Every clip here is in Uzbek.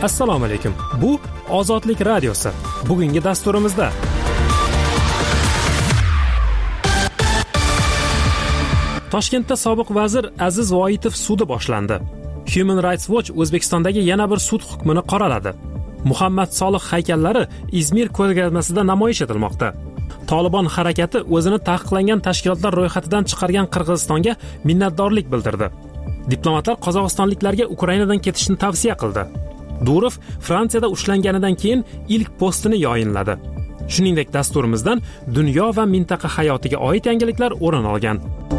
Assalomu alaykum. Bu Ozodlik radiosi. Bugungi dasturimizda Toshkentda sobiq vazir Aziz Voitov sudi boshlandi. Human Rights Watch O'zbekistondagi yana bir sud hukmini qoraladi. Muhammad Solih haykallari Izmir ko'rgazmasida namoyish etilmoqda. Tolibon harakati o'zini taqiqlangan tashkilotlar ro'yxatidan chiqargan Qirg'izistonga minnatdorlik bildirdi. Diplomatlar qozog'istonliklarga Ukrainadan ketishni tavsiya qildi. Durov Fransiyada ushlanganidan keyin ilk postini yayinladi. Shuningdek, dasturimizdan dunyo va mintaqa hayotiga oid yangiliklar o'rin olgan.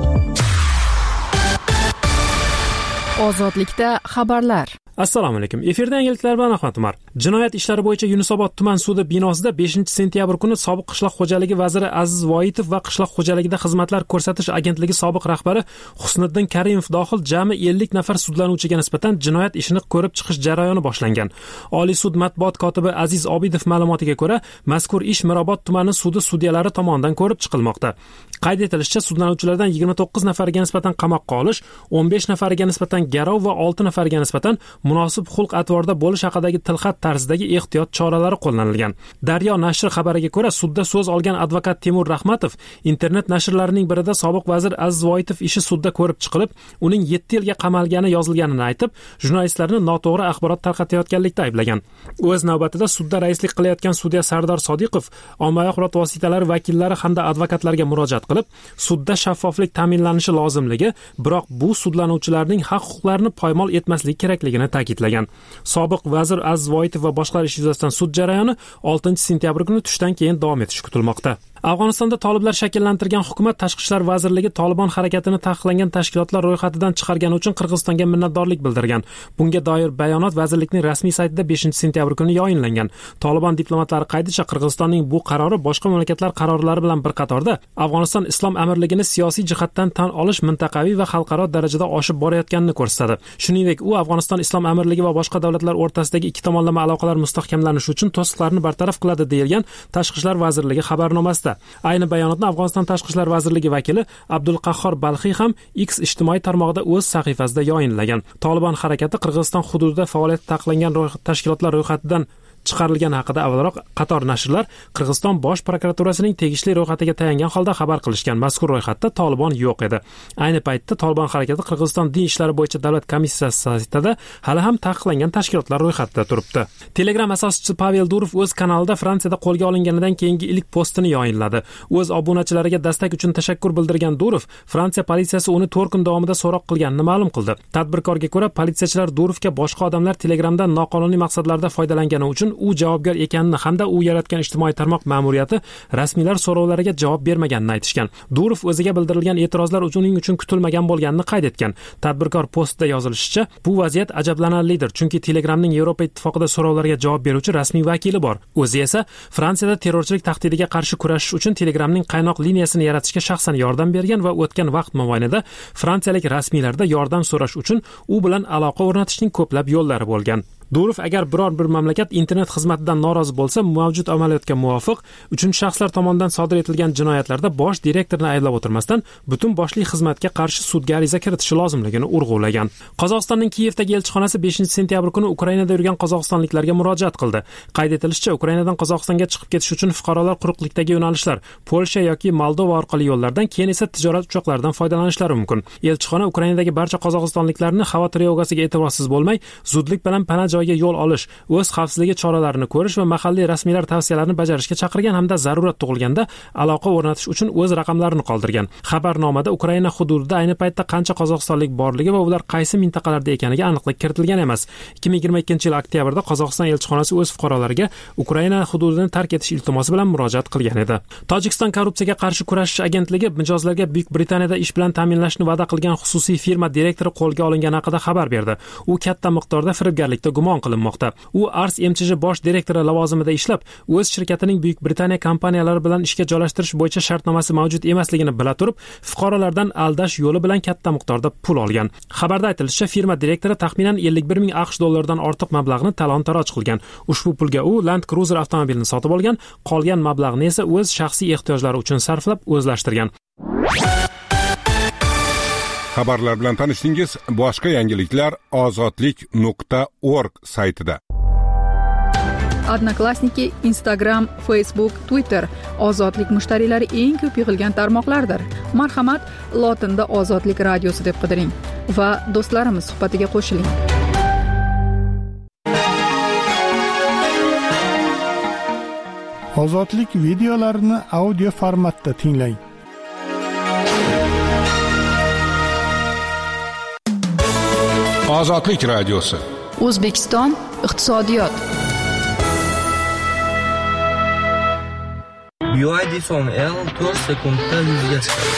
Ozodlikda xabarlar. Assalomu alaykum. Efirda yangiliklar bilan Ahmad Umar. Jinoyat ishlari bo'yicha Yunusobod tuman sudi binosida 5-sentyabr kuni sobiq qishloq xo'jaligi vaziri Aziz Voitov va qishloq xo'jaligida xizmatlar ko'rsatish agentligi sobiq rahbari Husniddin Karimov dohil jami 50 nafar sudlanuvchiga nisbatan jinoyat ishini ko'rib chiqish jarayoni boshlangan. Oliy sud matbuot kotibi Aziz Obidov ma'lumotiga ko'ra, mazkur ish Mirobod tumani sudi sudyalari tomonidan ko'rib chiqilmoqda. Qayd etilishicha, sudlanuvchilardan 29 nafariga nisbatan qamoqqa olish, 15 nafariga nisbatan garov va 6 nafariga nisbatan munosib xulq-atvorda bo'lish haqidagi tilxat tarzidagi ehtiyot choralari qo'llanilgan. Daryo nashri xabariga ko'ra, sudda so'z olgan advokat Timur Rahmatov internet nashrlarining birida sobiq vazir Aziz Voitov ishi sudda ko'rib chiqilib, uning 7 yilga qamalgani yozilganini aytib, jurnalistlarni noto'g'ri axborot tarqatayotganlikda ayblagan. O'z navbatida sudda raislik qilayotgan sudya Sardor Sodiqov ommaviy axborot vositalari vakillari hamda advokatlarga murojaat qilib, sudda shaffoflik ta'minlanishi lozimligi, biroq bu sudlanuvchilarning haq-huquqlarini poymol etmasligi kerakligini ta'kidlagan. Sobiq vazir Aziz Voitov va boshqalar ish yuzasidan sud jarayoni 6-sentyabr kuni tushdan keyin davom etishi kutilmoqda. Afg'onistonda toliblar shakllantirgan hukumat Tashqi ishlar vazirligi Tolibon harakatini taqiqlangan tashkilotlar ro'yxatidan chiqargani uchun Qirg'izistonga minnatdorlik bildirgan. Bunga doir bayonot vazirlikning rasmiy saytida 5-sentyabr kuni yayinlangan. Tolibon diplomatlari qaydicha Qirg'izistonning bu qarori boshqa mamlakatlar qarorlari bilan bir qatorda Afg'oniston islom amirligini siyosiy jihatdan tan olish mintaqaviy va xalqaro darajada oshib borayotganini ko'rsatadi. Shuningdek, u Afg'oniston islom amirligi va boshqa davlatlar o'rtasidagi ikki tomonlama aloqalar mustahkamlanishi uchun to'siqlarni bartaraf qiladi deyilgan Tashqi ishlar vazirligi xabarnomasida. Ayni bayonotni Afg'oniston Tashqi ishlar vazirligi vakili Abdulqahhor Balxiy ham X ijtimoiy tarmog'ida o'z sahifasida yayinlagan. Tolibon harakati Qirg'iziston hududida faoliyat taqiqlangan tashkilotlar ro'yxatidan chiqarilgani haqida avvalroq qator nashrlar Qirg'iziston bosh prokuraturasining tegishli ro'yxatiga tayangan holda xabar qilishgan. Mazkur ro'yxatda Tolibon yo'q edi. Ayni paytda Tolibon harakati Qirg'iziston din ishlari bo'yicha davlat komissiyasi saytida hali ham taqiqlangan tashkilotlar ro'yxatida turibdi. Telegram asoschisi Pavel Durov o'z kanalida Fransiyada qo'lga olinganidan keyingi ilk postini yayinladi. O'z obunachilariga dastak uchun tashakkur bildirgan Durov, Fransiya politsiyasi uni 4 kun davomida so'roq qilganini ma'lum qildi. Tadbirkorga ko'ra, politsiyachilar Durovga boshqa odamlar Telegramdan noqonuniy maqsadlarda foydalangani uchun u javobgar ekanini hamda u yaratgan ijtimoiy tarmoq ma'muriyati rasmiylar so'rovlariga javob bermaganini aytishgan. Durov o'ziga bildirilgan e'tirozlar uning uchun kutilmagan bo'lganini qayd etgan. Tadbirkor postida yozilishicha, bu vaziyat ajablanarlidir, chunki Telegramning Yevropa ittifoqida so'rovlarga javob beruvchi rasmiy vakili bor. O'zi esa Fransiyada terrorchilik tahdidiga qarshi kurashish uchun Telegramning qaynoq liniyasini yaratishga shaxsan yordam bergan va o'tgan vaqt mobaynida fransiyalik rasmiylarda yordam so'rash uchun u bilan aloqa o'rnatishning ko'plab yo'llari bo'lgan. Durov agar biror bir mamlakat internet xizmatidan norozi bo'lsa, mavjud amaliyotga muvofiq 3-shaxslar tomonidan sodir etilgan jinoyatlarda bosh direktorni ayblab o'tirmasdan butun boshli xizmatga qarshi sudga ariza kiritishi lozimligini urg'ulagan. Qozog'istonning Kiyevdagi elchixonasi 5-sentyabr kuni Ukrainada yurgan qozog'istonliklarga murojaat qildi. Qayd etilishicha, Ukrainadan Qozog'istonga chiqib ketish uchun fuqarolar quruqlikdagi yo'nalishlar Polsha yoki Moldova orqali yo'llardan, keyin esa tijorat uchoqlaridan foydalanishlari mumkin. Elchixona Ukrainadagi barcha qozog'istonliklarni xavotir trevogasiga e'tiborsiz bo'lmay, zudlik bilan pana joyga yo'l olish, o'z xavfsizligi choralarini ko'rish va mahalliy rasmiylar tavsiyalarini bajarishga chaqirgan hamda zarurat tug'ilganda aloqa o'rnatish uchun o'z raqamlarini qoldirgan. Xabarnomada Ukraina hududida ayni paytda qancha qozog'istonlik borligi va ular qaysi mintaqalarda ekaniga aniqlik kiritilgan emas. 2022-yil oktyabrda Qozog'iston elchixonasi o'z fuqarolariga Ukraina hududini tark etish iltimosi bilan murojaat qilgan edi. Tojikiston korrupsiyaga qarshi kurashish agentligi mijozlarga Buyuk Britaniyada ish bilan ta'minlashni va'da qilgan xususiy firma direktori qo'lga olingani haqida xabar berdi. U katta miqdorda firibgarlikda gumon qilinmoqda. U Ars MCJ bosh direktori lavozimida ishlab, o'z shirkatining Buyuk Britaniya kompaniyalari bilan ishga joylashtirish bo'yicha shartnomasi mavjud emasligini bila turib, fuqarolardan aldash yo'li bilan katta miqdorda pul olgan. Xabarda aytilishicha, firma direktori taxminan 51 ming AQSh dollaridan ortiq mablag'ni talon-taroj qilgan. Ushbu pulga u Land Cruiser avtomobilini sotib olgan, qolgan mablag'ni esa o'z shaxsiy ehtiyojlari uchun sarflab o'zlashtirgan. Xabarlar bilan tanishdingiz. Boshqa yangiliklar ozodlik.org saytida. Odnoklassniki, Instagram, Facebook, Twitter ozodlik mushtariylari eng ko'p yig'ilgan tarmoqlardir. Marhamat, lotinda Ozodlik radiosi deb qidiring va do'stlarimiz suhbatiga qo'shiling. Ozodlik videolarini audio formatda tinglang. Ozodlik radiosi. O'zbekiston iqtisodiyot. BYD Som-L 4 sekundda yuzga chiqadi.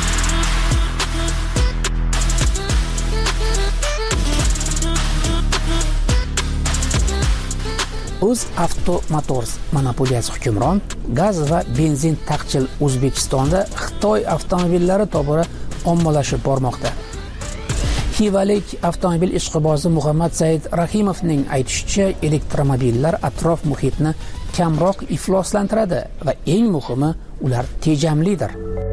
UzAvto Motors monopoliyasi hukmron, gaz va benzin taqchil O'zbekistonda Xitoy avtomobillari tobora ommalashib bormoqda. Xivalik avtomobil ishqibozi Muhammad Said Rahimovning aytishicha, elektromobillar atrof muhitni kamroq ifloslantiradi va eng muhimi, ular tejamlidir.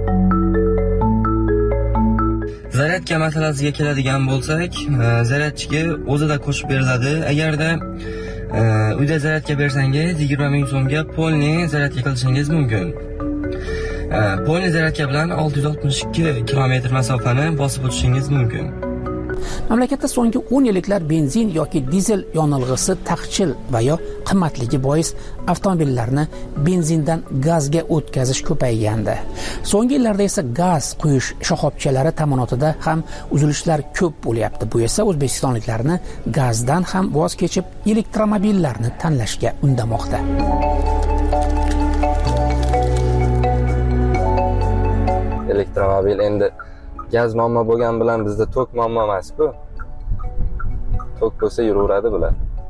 Zaryadka masalasiga keladigan bo'lsak, zaryadchiga o'zida qo'shib beriladi. Agarda uyda zaryadka bersangiz 20 ming so'mga polni zaryadka qilishingiz mumkin. Polni zaryadka bilan 662 kilometr masofani bosib o'tishingiz mumkin. Mamlakatda so'nggi 10 yilliklar benzin yoki dizel yonilg'isi taqchil va yo qimmatligi bois avtomobillarni benzindan gazga o'tkazish ko'paygandi. So'nggi yillarda esa gaz quyish shoxobchalari ta'minotida ham uzilishlar ko'p bo'lyapti. Bu esa o'zbekistonliklarni gazdan ham voz kechib elektromobillarni tanlashga undamoqda. Elektromobil endi gaz muammo bo'lgan bilan bizda tok muammo emas-ku. Tok bo'lsa yuraveradi bular.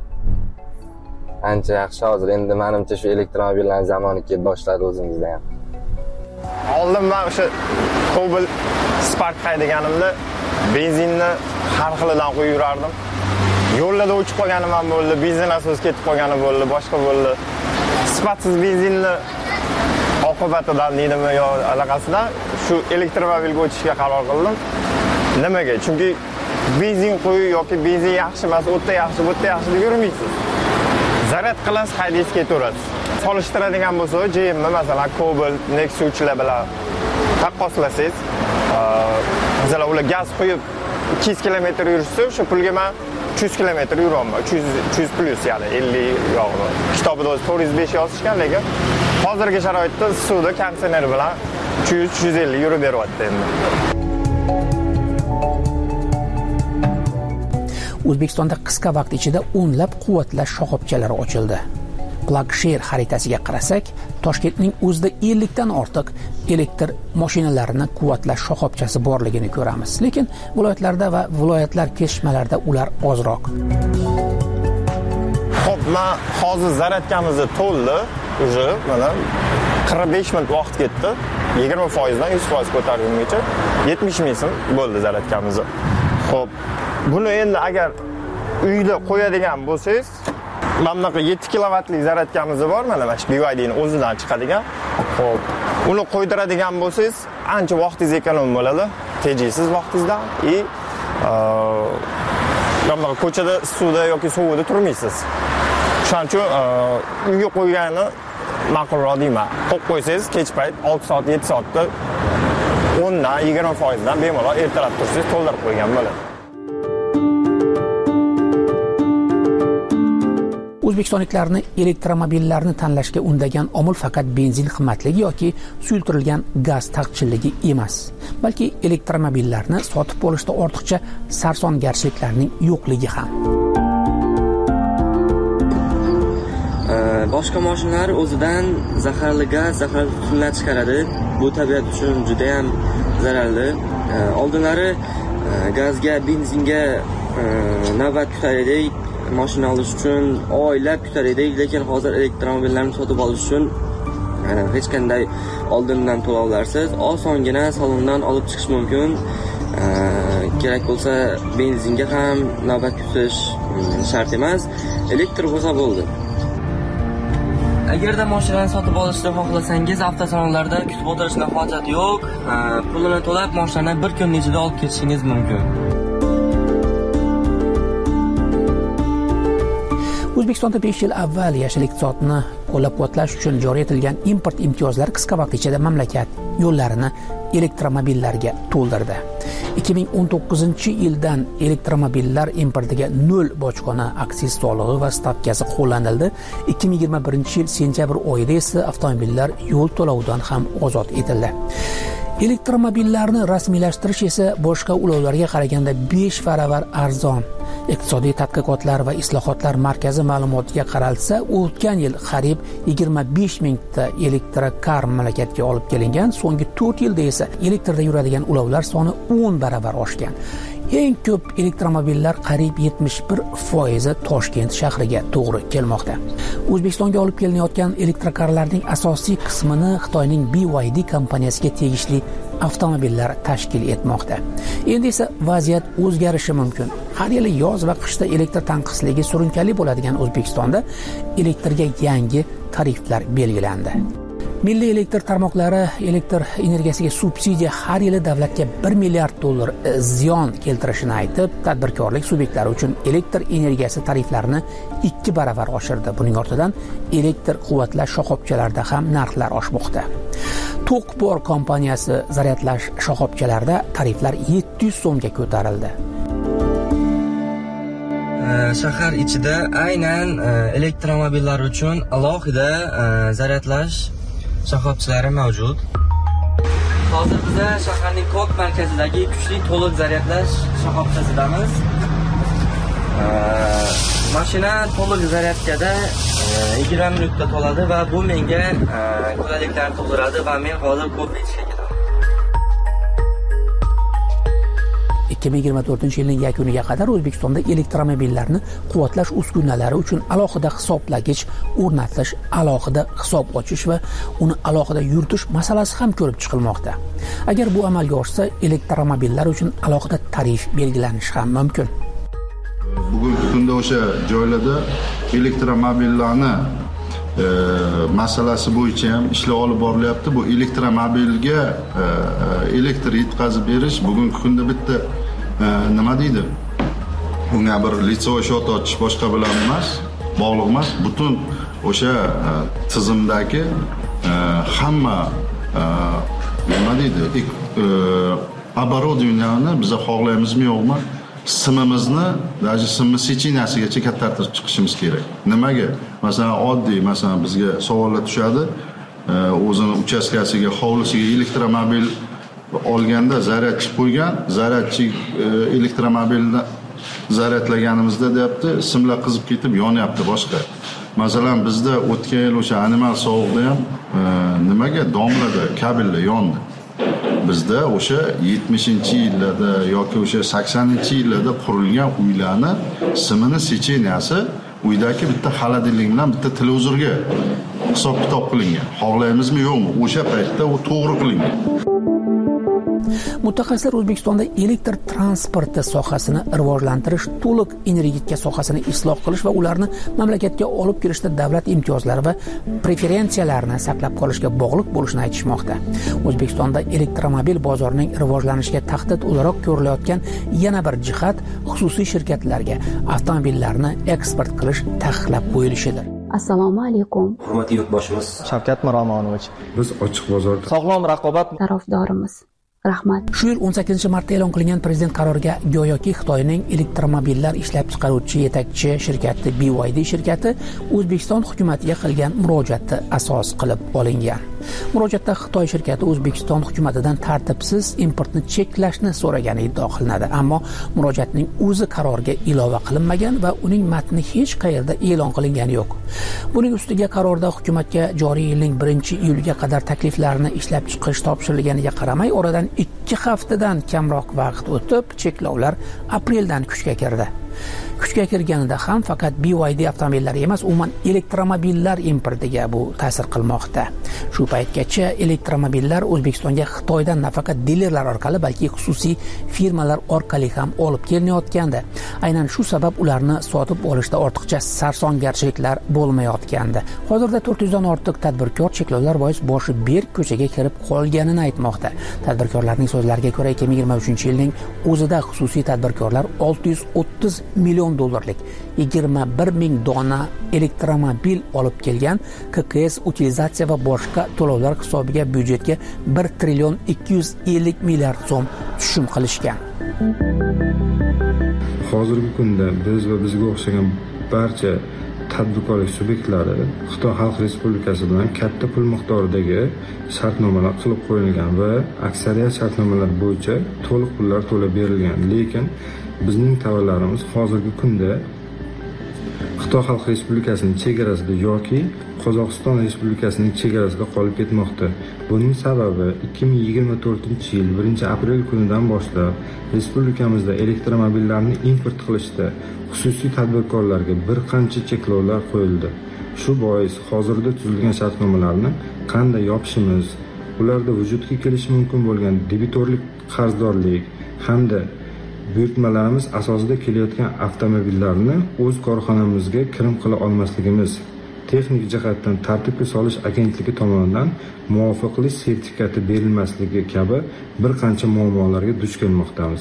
Ancha yaxshi hozir endi menimcha shu elektromobillarning zamoni kelib boshladi o'zimizda ham. Oldin men o'sha Cobalt Spark haydaganimda benzinni har xilidan qo'yib yurardim. Yo'llarda o'chib qolganim ham bo'ldi, benzin asos ketib qolgani bo'ldi, boshqa bo'ldi. Sifatsiz benzinni oqibatidan deydimi yo alaqasidan shu elektromobilga o'tishga qaror qildim. Nimaga? Chunki benzin qo'yib yoki benzin yaxshi emas, o'tda yaxshi, bu yerda yaxshi deb yurmaysiz. Zaryad qilasiz, haydaysiz ketaverasiz. Solishtiradigan bo'lsa, GM masalan Cobalt, Nexus'lar bilan taqqoslasangiz, masalan ular gaz qo'yib 200 km yurishsa, o'sha pulga men 300 km yuraman. 300 plus ya'ni 50 yog'ni. Kitobida 405 yozishgan, lekin hozirgi sharoitda suvda konditsioner bilan 300-350 yurib beryapti endi. O'zbekistonda qisqa vaqt ichida o'nlab quvvatlash shoxobchalari ochildi. PlugShare xaritasiga qarasak, Toshkentning o'zida 50 dan ortiq elektr mashinalarini quvvatlash shoxobchasi borligini ko'ramiz. Lekin viloyatlarda va viloyatlar kesishmalarida ular ozroq. Xo'p, men hozir zaryadkamizni to'ldi, uje mana 45 minut vaqt ketdi. 20% dan 100% ko'tarilguncha 70 ming so'm bo'ldi zaryadkamiz. Xo'p, buni endi agar uyda qo'yadigan bo'lsangiz, mana bunaqa 7 kilovatlik zaryadkamiz bor, mana shu BYDning o'zidan chiqadigan. Xo'p, uni qo'ydiradigan bo'lsangiz, ancha vaqtingiz ekonom bo'ladi, tejisiz vaqtingizdan mana ko'chada suvda yoki suvda turmaysiz. Shuning uchun uyga qo'ygani ma'qulroq deyman. Qo'yib qo'ysangiz, kech payt 6 soat, 7 soatda 10 dan 20% dan bemalol ertalab tursangiz to'ldirib qo'ygan bo'ladi. O'zbekistonliklarni elektromobillarni tanlashga undagan omil faqat benzin qimmatligi yoki suyultirilgan gaz taqchilligi emas, balki elektromobillarni sotib olishda ortiqcha sarsongarchiliklarning yo'qligi ham. Boshqa mashinalar o'zidan zaharli gaz, zaharli tutunlar chiqaradi. Bu tabiat uchun juda ham zararli. Oldinlari gazga, benzinga navbat kutar edik. Mashina olish uchun oylab kutar edik, lekin hozir elektromobillarni sotib olish uchun hech qanday oldindan to'lovlarsiz osongina salondan olib chiqish mumkin. Kerak bo'lsa benzinga ham navbat kutish shart emas, elektr bo'lsa bo'ldi. Agarda mashinani sotib olishni xohlasangiz, avtosalonlarda kutib o'tirishga hojat yo'q. Pulini to'lab mashinani bir kun ichida olib ketishingiz mumkin. O'zbekistonda 5 yil avval yashil iqtisodni qo'llab-quvvatlash uchun joriy etilgan import imtiyozlari qisqa vaqt ichida mamlakat yo'llarini elektromobillarga to'ldirdi. 2019-yildan elektromobillar importiga 0 bojxona aksiz solig'i va stavkasi qo'llanildi. 2021-yil sentyabr oyida esa avtomobillar yo'l to'lovidan ham ozod etildi. Elektromobillarni rasmiylashtirish esa boshqa ulovlarga qaraganda 5 baravar arzon. Iqtisodiy tadqiqotlar va islohotlar markazi ma'lumotiga qaralsa, o'tgan yil qariyb 25 mingta elektrokar mamlakatga olib kelingan, so'nggi 4 yilda esa elektrda yuradigan ulovlar soni 10 baravar oshgan. Eng ko'p elektromobillar qariyb 71% Toshkent shahriga to'g'ri kelmoqda. O'zbekistonga olib kelinayotgan elektrokarlarning asosiy qismini Xitoyning BYD kompaniyasiga tegishli avtomobillar tashkil etmoqda. Endi esa vaziyat o'zgarishi mumkin. Har yili yoz va qishda elektr tanqisligi surunkali bo'ladigan O'zbekistonda elektrga yangi tariflar belgilandi. Milliy elektr tarmoqlari elektr energiyasiga subsidiya har yili davlatga $1 milliard ziyon keltirishini aytib, tadbirkorlik subyektlari uchun elektr energiyasi tariflarini 2 baravar oshirdi. Buning ortidan elektr quvvatlash shoxobchalarida ham narxlar oshmoqda. Tokbor kompaniyasi zaryadlash shoxobchalarida tariflar 700 so'mga ko'tarildi. Shahar ichida aynan elektromobillar uchun alohida zaryadlash shoxobchalari mavjud. Hozir biz shaharning Kok markazidagi kuchli to'liq zaryadlash shoxobchasidamiz. Mashina to'liq zaryadkada 20 minutda to'ladi va bu menga qulayliklar tug'diradi va men hozir ko'p ishga ketaman. 2024-yilning yakuniga qadar O'zbekistonda elektromobillarni quvvatlash uskunalari uchun alohida hisoblagich o'rnatish, alohida hisob ochish va uni alohida yuritish masalasi ham ko'rib chiqilmoqda. Agar bu amalga oshsa, elektromobillar uchun alohida tarif belgilanishi ham mumkin. Bugungi kunda o'sha joylarda elektromobillarni masalasi bo'yicha ham ishlar olib borilyapti. Bu elektromobilga elektr yetkazib berish bugungi kunda bitta nima deydi? Unga bir litsovoy shot ochish boshqa bilan emas, bog'liq emas. Butun o'sha tizimdagi hamma nima deydi? Оборудованияni biz xohlaymizmi yo'qmi? Simimizni, даже simni secheniyasigacha kattartirib chiqishimiz kerak. Nimaga? Masalan, oddiy, masalan, bizga savollar tushadi. O'zini uchastkasiga, hovlisiga elektromobil olganda zaryadchi qo'ygan, zaryadchi elektromobilni zaryadlaganimizda deyapti, simlar qizib ketib yonyapti boshqa. Masalan, bizda o'tgan yil o'sha animal sovuqda ham nimaga domlada kabellar yondi. Bizda o'sha 70-yillarda yoki o'sha 80-yillarda qurilgan uylarni simini secheniyasi uydagi bitta xolodilnik bilan bitta televizorga hisob-kitob qilingan. Xohlaymizmi yo'qmi? O'sha paytda u to'g'ri qilingan. Mutaxassislar O'zbekistonda elektr transporti sohasini rivojlantirish, to'liq energetika sohasini isloh qilish va ularni mamlakatga olib kirishda davlat imtiyozlari va preferensiyalarni saqlab qolishga bog'liq bo'lishini aytishmoqda. O'zbekistonda elektromobil bozorining rivojlanishiga tahdid o'laroq ko'rilayotgan yana bir jihat xususiy shirkatlarga avtomobillarni eksport qilish taqiqlab qo'yilishidir. Assalomu alaykum. Hurmatli yurtboshimiz Shavkat Miromonovich. Biz ochiq bozorda sog'lom raqobat tarafdorimiz. Rahmat. Shu yil 18-martda e'lon qilingan prezident qaroriga go'yoki Xitoyning elektromobillar ishlab chiqaruvchi yetakchi shirkati BYD shirkati O'zbekiston hukumatiga qilgan murojaatni asos qilib olingan. Murojaatda Xitoy shirkati O'zbekiston hukumatidan tartibsiz importni cheklashni so'ragani iddia qilinadi, ammo murojaatning o'zi qarorga ilova qilinmagan va uning matni hech qayerda e'lon qilingani yo'q. Buning ustiga qarorda hukumatga joriy yilning 1-iyulga qadar takliflarni ishlab chiqish topshirilganiga qaramay, oradan 2 haftadan kamroq vaqt o'tib, cheklovlar apreldan kuchga kirdi. Kuchga kirganida ham faqat BYD avtomobillari emas, umuman elektromobillar importiga bu ta'sir qilmoqda. Shu paytgacha elektromobillar O'zbekistonga Xitoydan nafaqat dilerlar orqali, balki xususiy firmalar orqali ham olib kelinayotgandi. Aynan shu sabab ularni sotib olishda ortiqcha sarsongarchiliklar bo'lmayotgandi. Hozirda 400 dan ortiq tadbirkor cheklovlar bois boshi berk ko'chaga kirib qolganini aytmoqda. Tadbirkorlarning so'zlariga ko'ra 2023-yilning o'zida xususiy tadbirkorlar 630 million dollarlik 21 ming dona elektromobil olib kelgan, KKS utilizatsiya va boshqa to'lovlar hisobiga byudjetga 1 trillion 250 milliard so'm tushum qilishgan. Hozirgi kunda biz va bizga o'xshagan barcha tadbirkorlik subyektlari Xitoy Xalq Respublikasi bilan katta pul miqdoridagi shartnomalar qilib qo'yilgan va aksariyat shartnomalar bo'yicha to'liq pullar to'lab berilgan. Lekin bizning tovarlarimiz hozirgi kunda Xitoy Xalq Respublikasining chegarasida yoki Qozog'iston Respublikasining chegarasida qolib ketmoqda. Buning sababi 2024-yil 1-aprel kunidan boshlab respublikamizda elektromobillarni import qilishda xususiy tadbirkorlarga bir qancha cheklovlar qo'yildi. Shu bois hozirda tuzilgan shartnomalarni qanday yopishimiz, ularda vujudga kelishi mumkin bo'lgan debitorlik, qarzdorlik hamda buyurtmalarimiz asosida kelayotgan avtomobillarni o'z korxonamizga kirim qila olmasligimiz, texnik jihatdan tartibga solish agentligi tomonidan muvofiqlik sertifikati berilmasligi kabi bir qancha muammolarga duch kelmoqdamiz.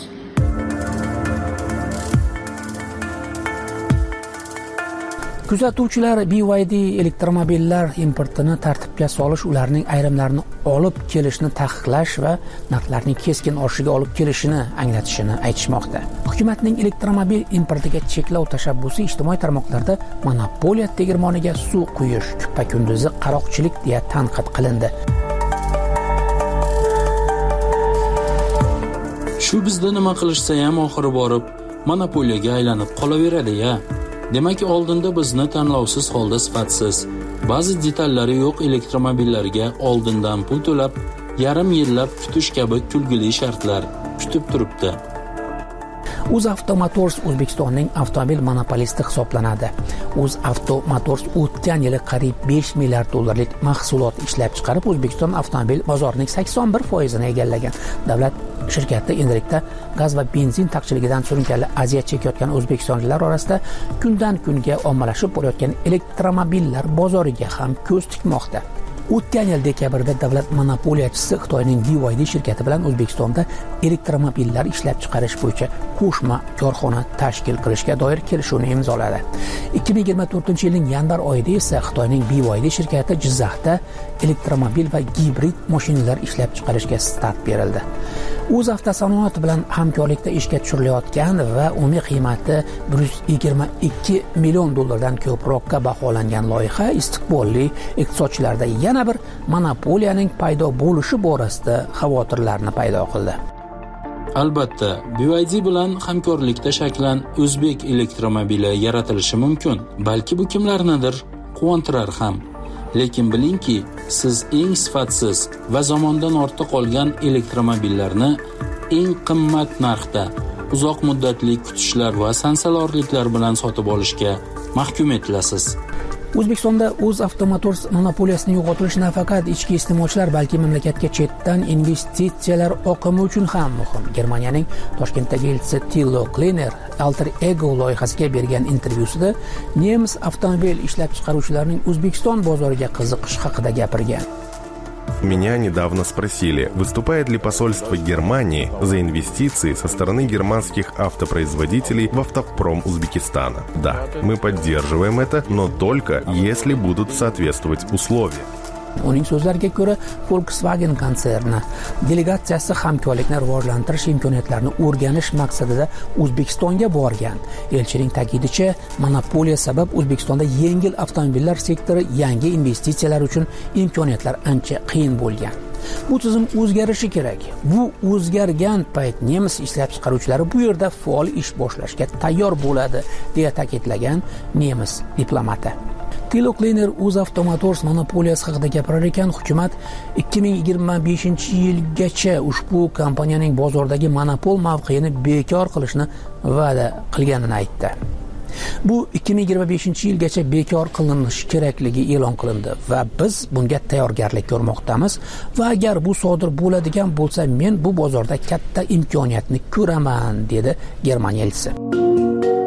Kuzatuvchilar BYD elektromobillar importini tartibga solish, ularning ayrimlarini olib kelishni taqiqlash va narxlarning keskin oshishiga olib kelishini anglatishini aytishmoqda. Hukumatning elektromobil importiga cheklov tashabbusi ijtimoiy tarmoqlarda monopoliya tegirmoniga suv quyish, kuppa-kunduzi qaroqchilik deya tanqid qilindi. Shu bizda nima qilishsa ham oxiri borib monopoliyaga aylanib qolaveradi-ya. Demak, oldinda bizni tanlovsiz holda sifatsiz, ba'zi detallari yo'q elektromobillarga oldindan pul to'lab, yarim yillab kutish kabi kulgili shartlar kutib turibdi. UzAvto Motors O'zbekistonning avtomobil monopolisti hisoblanadi. UzAvto Motors o'tgan yili qariyb 5 milliard dollarlik mahsulot ishlab chiqarib, O'zbekiston avtomobil bozorining 81%ni egallagan. Davlat shirkati endilikda gaz va benzin taqchilligidan surunkali aziyat chekayotgan o'zbekistonliklar orasida kundan kunga ommalashib borayotgan elektromobillar bozoriga ham ko'z tikmoqda. O'tgan yil dekabrda davlat monopoliyachisi Xitoyning BYD shirkati bilan O'zbekistonda elektromobillar ishlab chiqarish bo'yicha qo'shma korxona tashkil qilishga doir kelishuvni imzoladi. 2024-yilning yanvar oyida esa Xitoyning BYD shirkati Jizzaxda elektromobil va gibrid mashinalar ishlab chiqarishga start berildi. UzAvtosanoat bilan hamkorlikda ishga tushirilayotgan va umumiy qiymati 122 million dollardan ko'proqqa baholangan loyiha istiqbolli iqtisodchilarda yana bir monopoliyaning paydo bo'lishi borasida xavotirlarni paydo qildi. Albatta, BYD bilan hamkorlikda shaklan o'zbek elektromobili yaratilishi mumkin. Balki bu kimlarnidir quvontirar ham. Lekin bilingki, siz eng sifatsiz va zamondan ortda qolgan elektromobillarni eng qimmat narxda, uzoq muddatli kutishlar va sansalorliklar bilan sotib olishga mahkum etilasiz. O'zbekistonda UzAvto Motors monopoliyasini yo'qotilishi nafaqat ichki iste'molchilar, balki mamlakatga chetdan investitsiyalar oqimi uchun ham muhim. Germaniyaning Toshkentdagi elchisi Thilo Kleiner Alter Ego loyihasiga bergan intervyusida nemis avtomobil ishlab chiqaruvchilarining O'zbekiston bozoriga qiziqish haqida gapirgan. Меня недавно спросили, выступает ли посольство Германии за инвестиции со стороны германских автопроизводителей в автопром Узбекистана. Да, мы поддерживаем это, но только если будут соответствовать условия. Uning so'zlariga ko'ra, Volkswagen konserni delegatsiyasi hamkorlikni rivojlantirish imkoniyatlarini o'rganish maqsadida O'zbekistonga borgan. Elchining ta'kidicha, monopoliya sabab O'zbekistonda yengil avtomobillar sektori yangi investitsiyalar uchun imkoniyatlar ancha qiyin bo'lgan. Bu tizim o'zgarishi kerak. Bu o'zgargan payt nemis ishlab chiqaruvchilari bu yerda faol ish boshlashga tayyor bo'ladi, deya ta'kidlagan nemis diplomati. Thilo Kleiner UzAvto Motors monopoliyasi haqida gapirar ekan, hukumat 2025-yilgacha ushbu kompaniyaning bozordagi monopol mavqeini bekor qilishni va'da qilganini aytdi. Bu 2025-yilgacha bekor qilinishi kerakligi e'lon qilindi va biz bunga tayyorgarlik ko'rmoqdamiz va agar bu sodir bo'ladigan bo'lsa, men bu bozorda katta imkoniyatni ko'raman, dedi Germaniya elchisi.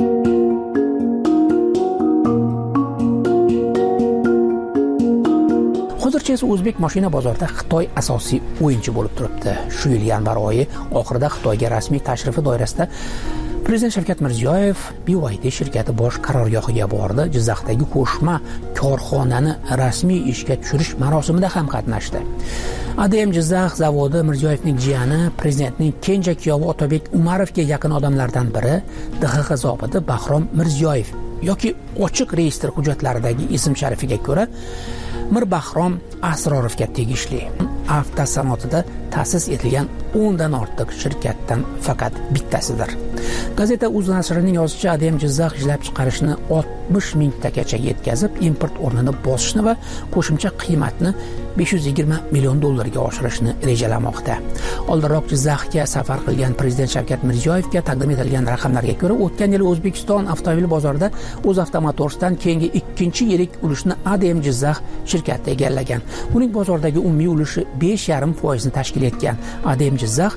Hozircha esa o'zbek mashina bozorida Xitoy asosiy o'yinchi bo'lib turibdi. Shu yil yanvar oyi oxirida Xitoyga rasmiy tashrifi doirasida Prezident Shavkat Mirziyoyev BYD shirkati bosh qarorgohiga bordi. Jizzaxdagi qo'shma korxonani rasmiy ishga tushirish marosimida ham qatnashdi. ADM Jizzax zavodi Mirziyoyevning jiyani, prezidentning kenja kuyovi Otabek Umarovga yaqin odamlardan biri DXX zobiti Bahrom Mirziyoyev yoki ochiq reyestr hujjatlaridagi ism sharifiga ko'ra Mir Bahrom Asrorovga tegishli. Avtosanoatida ta'sis etilgan 10 dan ortiq shirkatdan faqat bittasidir. Gazeta Uz nashrining yozishicha, ADM Jizzax ishlab chiqarishni 60 ming takacha yetkazib, import o'rnini bosishni va qo'shimcha qiymatni 520 million dollarga oshirishni rejalamoqda. Oldinroq Jizzaxga safar qilgan Prezident Shavkat Mirziyoyevga taqdim etilgan raqamlarga ko'ra, o'tgan yil O'zbekiston avtomobil bozorida O'zavto Motors'dan keyingi ikkinchi yirik ulushni ADM Jizzax shirkati egallagan. Uning bozordagi umumiy ulushi 5,5% tashkil etgan. ADM Jizzax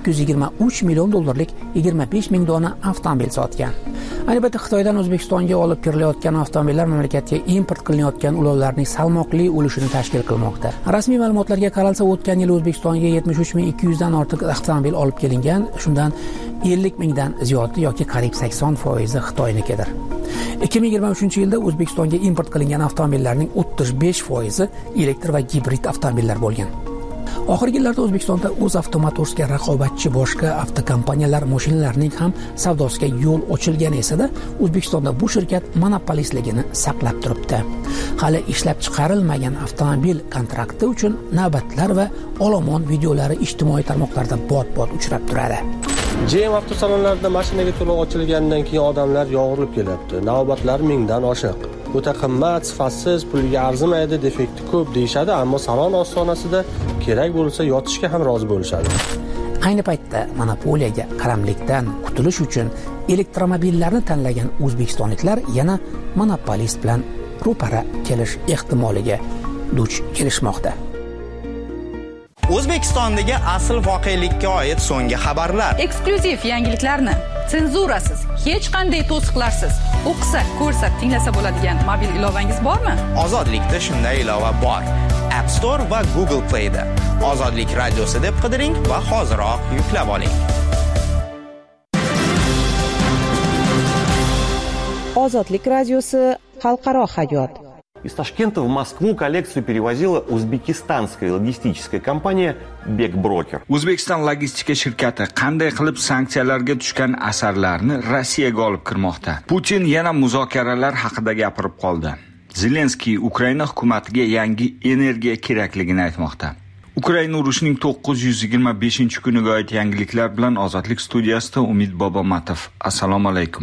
823 million dollarlik 25 ming dona avtomobil sotgan. Albatta, Xitoydan O'zbekistonga olib kirilayotgan avtomobillar mamlakatga import qilinayotgan ulovlarning salmoqli ulushini tashkil qilmoqda. Rasmiy ma'lumotlarga qaralsa, o'tgan yil O'zbekistonga 73,200 dan ortiq avtomobil olib kelingan. Shundan 50 mingdan ziyodi yoki qariyb 80% Xitoynikidir. 2023-yilda O'zbekistonga import qilingan avtomobillarning 35% elektr va gibrid avtomobillar bo'lgan. Oxirgi yillarda O'zbekistonda O'zavto Motors'ga raqobatchi boshqa avtokompaniyalar mashinalarining ham savdosiga yo'l ochilgan esa-da, O'zbekistonda bu shirkat monopolistligini saqlab turibdi. Hali ishlab chiqarilmagan avtomobil kontrakti uchun navbatlar va olomon videolari ijtimoiy tarmoqlarda bot-bot uchrab turadi. GM avtosalonlarida mashinaga to'lov ochilgandan keyin odamlar yog'rilib kelyapti. Navbatlar mingdan oshiq. O'ta qimmat, sifatsiz, pulga arzimaydi, defekti ko'p deyshadi, ammo salon ostonasida kerak bo'lsa yotishga ham rozi bo'lishadi. Ayni paytda monopoliyaga qaramlikdan qutulish uchun elektromobillarni tanlagan o'zbekistonliklar yana monopolist bilan ro'para kelish ehtimoliga duch kelishmoqda. O'zbekistondagi asl voqelikka oid so'nggi xabarlar. Eksklyuziv yangiliklarni senzurasiz, hech qanday to'siqlarsiz o'qisa, ko'rsa, tinglasa bo'ladigan mobil ilovangiz bormi? Ozodlikda shunday ilova bor. App Store va Google Play da. Ozodlik radiosi deb qidiring va hoziroq yuklab oling. Ozodlik radiosi xalqaro hayot. Из Ташкента в Москву коллекцию перевозила узбекистанская логистическая компания Бекброкер. O'zbekiston logistika shirkati qanday qilib sanksiyalarga tushgan asarlarni Rossiyaga olib kirmoqda? Putin yana muzokaralar haqida gapirib qoldi. Zelenskiy Ukraina hukumatiga yangi energiya kerakligini aytmoqda. Ukraina urushining 925-kuniga oid yangiliklar bilan Ozodlik studiyasida Umid Bobomatov. Assalomu alaykum.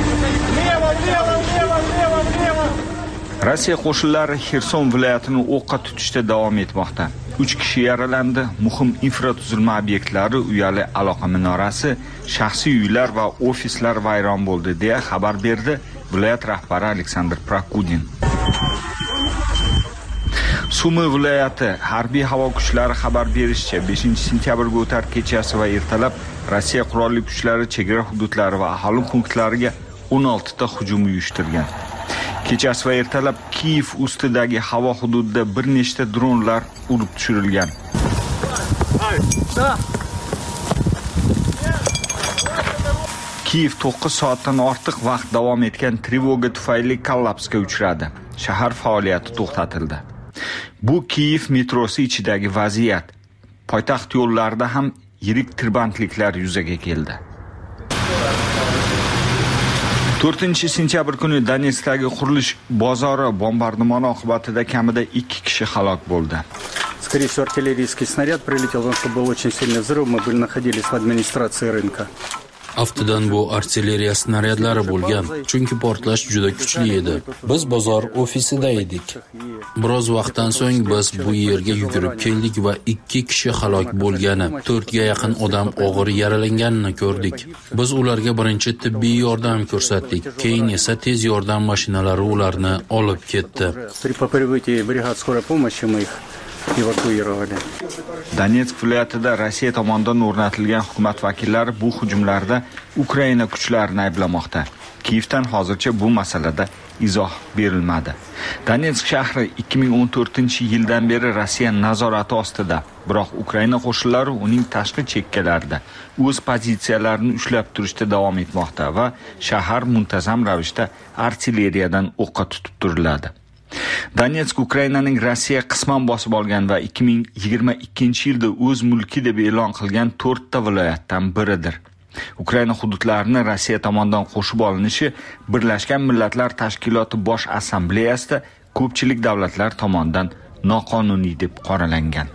Rossiya qo'shinlari Xerson viloyatini o'qqa tutishda davom etmoqda. 3 kishi yaralandi, muhim infratuzilma obyektlari, uyali aloqa minorasi, shaxsiy uylar va ofislar vayron bo'ldi deya xabar berdi viloyat rahbari Aleksandr Prokudin. Sumi viloyati harbiy havo kuchlari xabar berishicha 5-sentyabrga o'tar kechasi va ertalab Rossiya qurolli kuchlari chegara hududlari va aholi punktlariga 16 ta hujum uyushtirgan. Kechasi va ertalab Kiyev ustidagi havo hududida bir nechta dronlar urib tushirilgan. Kiyev 9 soatdan ortiq vaqt davom etgan trevoga tufayli kollapsga uchradi. Shahar faoliyati to'xtatildi. Bu Kiyev metrosi ichidagi vaziyat. Poytaxt yo'llarida ham yirik tirbandliklar yuzaga keldi. 4-sentyabr kuni Donetskdagi qurilish bozori bombardimoni oqibatida kamida 2 kishi halok bo'ldi. Скорее всего, артиллерийский снаряд прилетел, потому что был очень сильный взрыв. Мы находились в администрации рынка. Aftidan bu artilleriya snaryadlari bo'lgan, chunki portlash juda kuchli edi. Biz bozor ofisida edik. Biroz vaqtdan so'ng biz bu yerga yugurib keldik va 2 kishi halok bo'lgani, 4 ga yaqin odam og'ir yaralanganini ko'rdik. Biz ularga birinchi tibbiy yordam ko'rsatdik, keyin esa tez yordam mashinalari ularni olib ketdi. При прибытии бригад скорой помощи мы их эвакуировали. Donetsk viloyatida Rossiya tomonidan o'rnatilgan hukumat vakillari bu hujumlarda Ukraina kuchlarini ayblamoqda. Kiyevdan hozircha bu masalada izoh berilmadi. Donetsk shahri 2014-yildan beri Rossiya nazorati ostida, biroq Ukraina qo'shinlari uning tashqi chekkalarida o'z pozitsiyalarini ushlab turishda davom etmoqda va shahar muntazam ravishda artilleriyadan o'qqa tutib turiladi. Donetsk Ukrainaning Rossiya qisman bosib olgan va 2022-yilda o'z mulki deb e'lon qilgan 4 ta viloyatdan biridir. Ukraina hududlarini Rossiya tomonidan qo'shib olinishi Birlashgan Millatlar Tashkiloti Bosh Assambleyasida ko'pchilik davlatlar tomonidan noqonuniy deb qoralangan.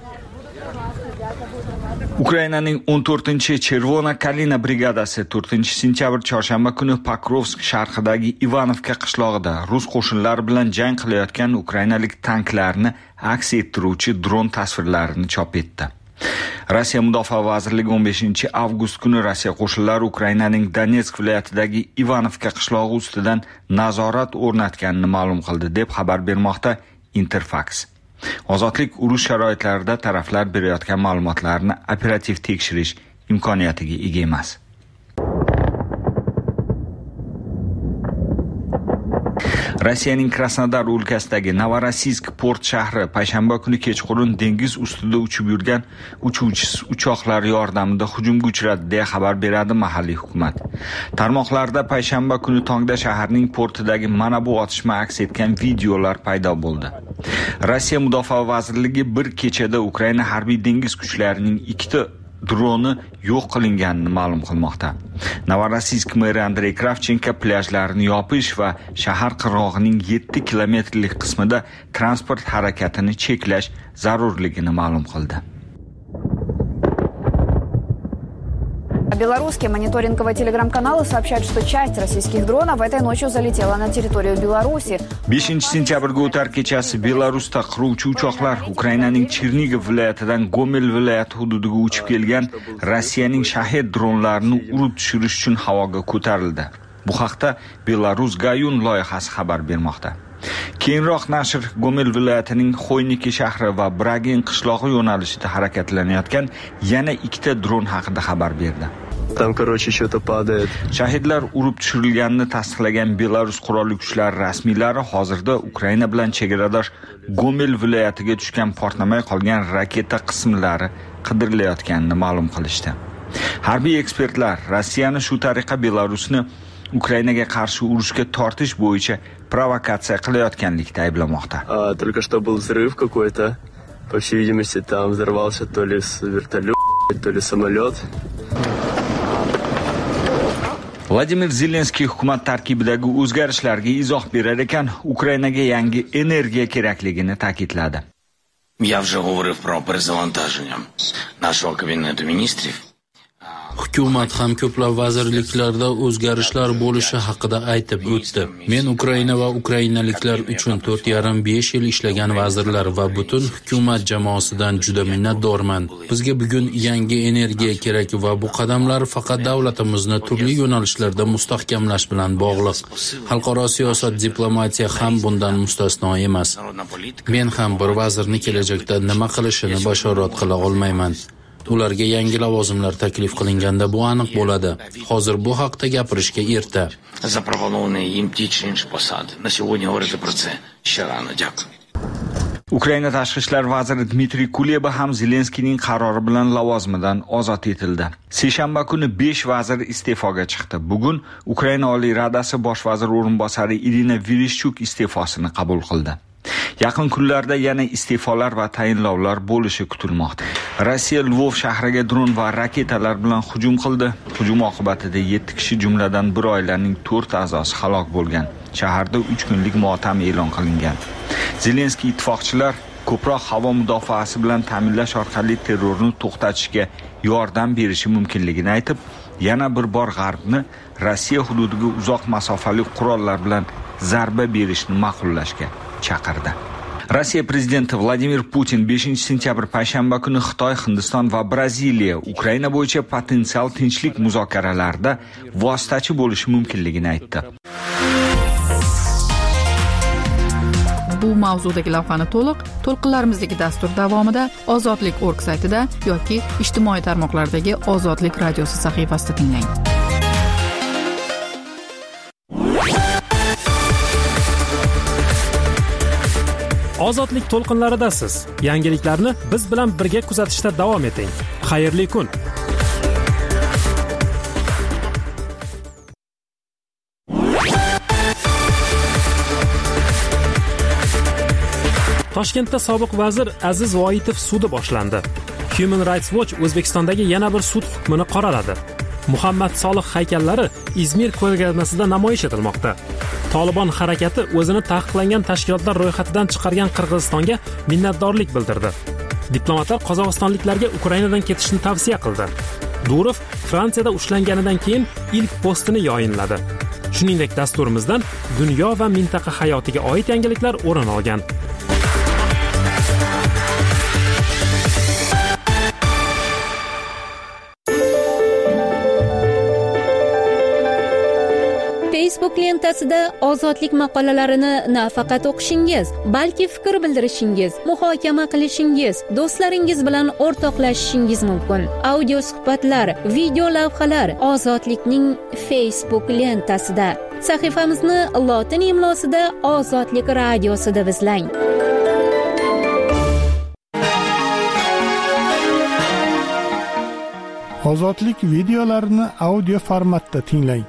Ukrainaning 14-Chervona Kalina brigadasi 4-sentyabr chorshanba kuni Pokrovsk sharqidagi Ivanovka qishlog'ida rus qo'shinlari bilan jang qilayotgan ukrainalik tanklarni aks ettiruvchi dron tasvirlarini chop etdi. Rossiya Mudofaa vazirligi 15-avgust kuni Rossiya qo'shinlari Ukrainaning Donetsk viloyatidagi Ivanovka qishlog'i ustidan nazorat o'rnatganini ma'lum qildi deb xabar bermoqda Interfax. Ozodlik urush sharoitlarida taraflar berayotgan ma'lumotlarni operativ tekshirish imkoniyatiga ega emas. Rossiyaning Krasnodar o'lkasidagi Novorossiysk port shahri payshanba kuni kechqurun dengiz ustida uchib yurgan uchuvchisiz uchoqlar yordamida hujumga uchradi deya xabar beradi mahalliy hukumat. Tarmoqlarda payshanba kuni tongda shaharning portidagi mana bu otishma aks etgan videolar paydo bo'ldi. Rossiya Mudofaa vazirligi bir kechada Ukraina harbiy dengiz kuchlarining 2 droni yo'q qilinganini ma'lum qilmoqda. Novorossiysk meri Andrey Kravchenko plyajlarni yopish va shahar qirg'og'ining 7 kilometrlik qismida transport harakatini cheklash zarurligini ma'lum qildi. Белорусские мониторинговые телеграм-каналы сообщают, что часть российских дронов этой ночью залетела на территорию Беларуси. 5-sentyabrga o'tar kechasi Belarusda qiruvchi uchoqlar Ukrainaning Chernigiv viloyatidan Gomel viloyati hududiga uchib kelgan Rossiyaning Shahed dronlarini urib tushirish uchun havoga ko'tarildi. Bu haqda Belarus Gayun loyihasi xabar bermoqda. Keyinroq nashr Gomel viloyatining Xoyniki shahri va Bragin qishlog'i yo'nalishida harakatlanayotgan yana 2 ta dron haqida xabar berdi. Там, короче, что-то падает. Shahidlar urib tushirilganini tasdiqlagan Belarus qurolli kuchlari rasmiylari hozirda Ukraina bilan chegaradosh Gomel viloyatiga tushgan portlamay qolgan raketa qismlari qidirilayotganini ma'lum qilishdi. Harbiy ekspertlar Rossiyani shu tariqa Belarusni Ukrainaga qarshi urushga tortish bo'yicha provokatsiya qilayotganlikda ayblamoqda. Только что был взрыв какой-то. По всей видимости, там взорвался то ли вертолет, то ли самолет. Vladimir Zelenskiy hukumat tarkibidagi o'zgarishlarga izoh berar ekan, Ukrainaga yangi energiya kerakligini ta'kidladi. Я вже говорив про перезавантаження нашого кабінету міністрів. Hukumat ham ko'plab vazirliklarda o'zgarishlar bo'lishi haqida aytib o'tdi. Men Ukraina va ukrainaliklar uchun 4,5 yil ishlagan vazirlar va butun hukumat jamoasidan juda minnatdorman. Bizga bugun yangi energiya kerak va bu qadamlar faqat davlatimizni turli yo'nalishlarda mustahkamlash bilan bog'liq. Xalqaro siyosat, diplomatiya ham bundan mustasno emas. Men ham bir vazirni kelajakda nima qilishini bashorat qila olmayman. Ularga yangi lavozimlar taklif qilinganda bu aniq bo'ladi. Hozir bu haqda gapirishga erta. Запропоновані їм ті чи інші посади. На сьогодні говорити про це ще рано. Дякую. Ukraina tashqi ishlar vaziri Dmitriy Kuleba ham Zelenskiyning qarori bilan lavozimidan ozod etildi. Seshanba kuni 5 vazir iste'foga chiqdi. Bugun Ukraina Oliy Radasi bosh vazir o'rinbosari Irina Vereshchuk iste'fosini qabul qildi. Yaqin kunlarda yana iste'folar va tayinlovlar bo'lishi kutilmoqda. Rossiya Lvov shahriga dron va raketalar bilan hujum qildi. Hujum oqibatida 7 kishi jumladan bir oilaning 4 a'zosi halok bo'lgan. Shaharda 3 kunlik motam e'lon qilingan. Zelenskiy ittifoqchilar ko'proq havo mudofaasi bilan ta'minlash orqali terrorni to'xtatishga yordam berishi mumkinligini aytib, yana bir bor G'arbni Rossiya hududiga uzoq masofali qurollar bilan zarba berishni ma'qullashga chaqirdi. Rossiya prezidenti Vladimir Putin 5-sentyabr payshanba kuni Xitoy, Hindiston va Braziliya Ukraina bo'yicha potensial tinchlik muzokaralarida vositachi bo'lishi mumkinligini aytdi. bu mavzudagi lavhani to'lqinlarimizdagi dastur davomida ozodlik.org saytida yoki ijtimoiy tarmoqlardagi Ozodlik radiosi sahifasida tinglang. Ozodlik to'lqinlaridasiz. Yangiliklarni biz bilan birga kuzatishda davom eting. Xayrli kun. Toshkentda sobiq vazir Aziz Voitov sudi boshlandi. Human Rights Watch O'zbekistondagi yana bir sud hukmini qoraladi. Muhammad Solih haykallari Izmir ko'rgazmasida namoyish etilmoqda. Tolibon harakati o'zini taqiqlangan tashkilotlar ro'yxatidan chiqargan Qirg'izistonga minnatdorlik bildirdi. Diplomatlar qozog'istonliklarga Ukrainadan ketishni tavsiya qildi. Durov Fransiyada ushlanganidan keyin ilk postini yayinladi. Shuningdek, dasturimizdan dunyo va mintaqa hayotiga oid yangiliklar o'rin olgan. Facebook lentasida ozodlik maqolalarini nafaqat o'qishingiz, balki fikr bildirishingiz, muhokama qilishingiz, do'stlaringiz bilan o'rtoqlashishingiz mumkin. Audio suhbatlar, video lavhalar Ozodlikning Facebook lentasida. Sahifamizni lotin imlosida Ozodlik radiosi deb izlang. Ozodlik videolarini audio formatda tinglang.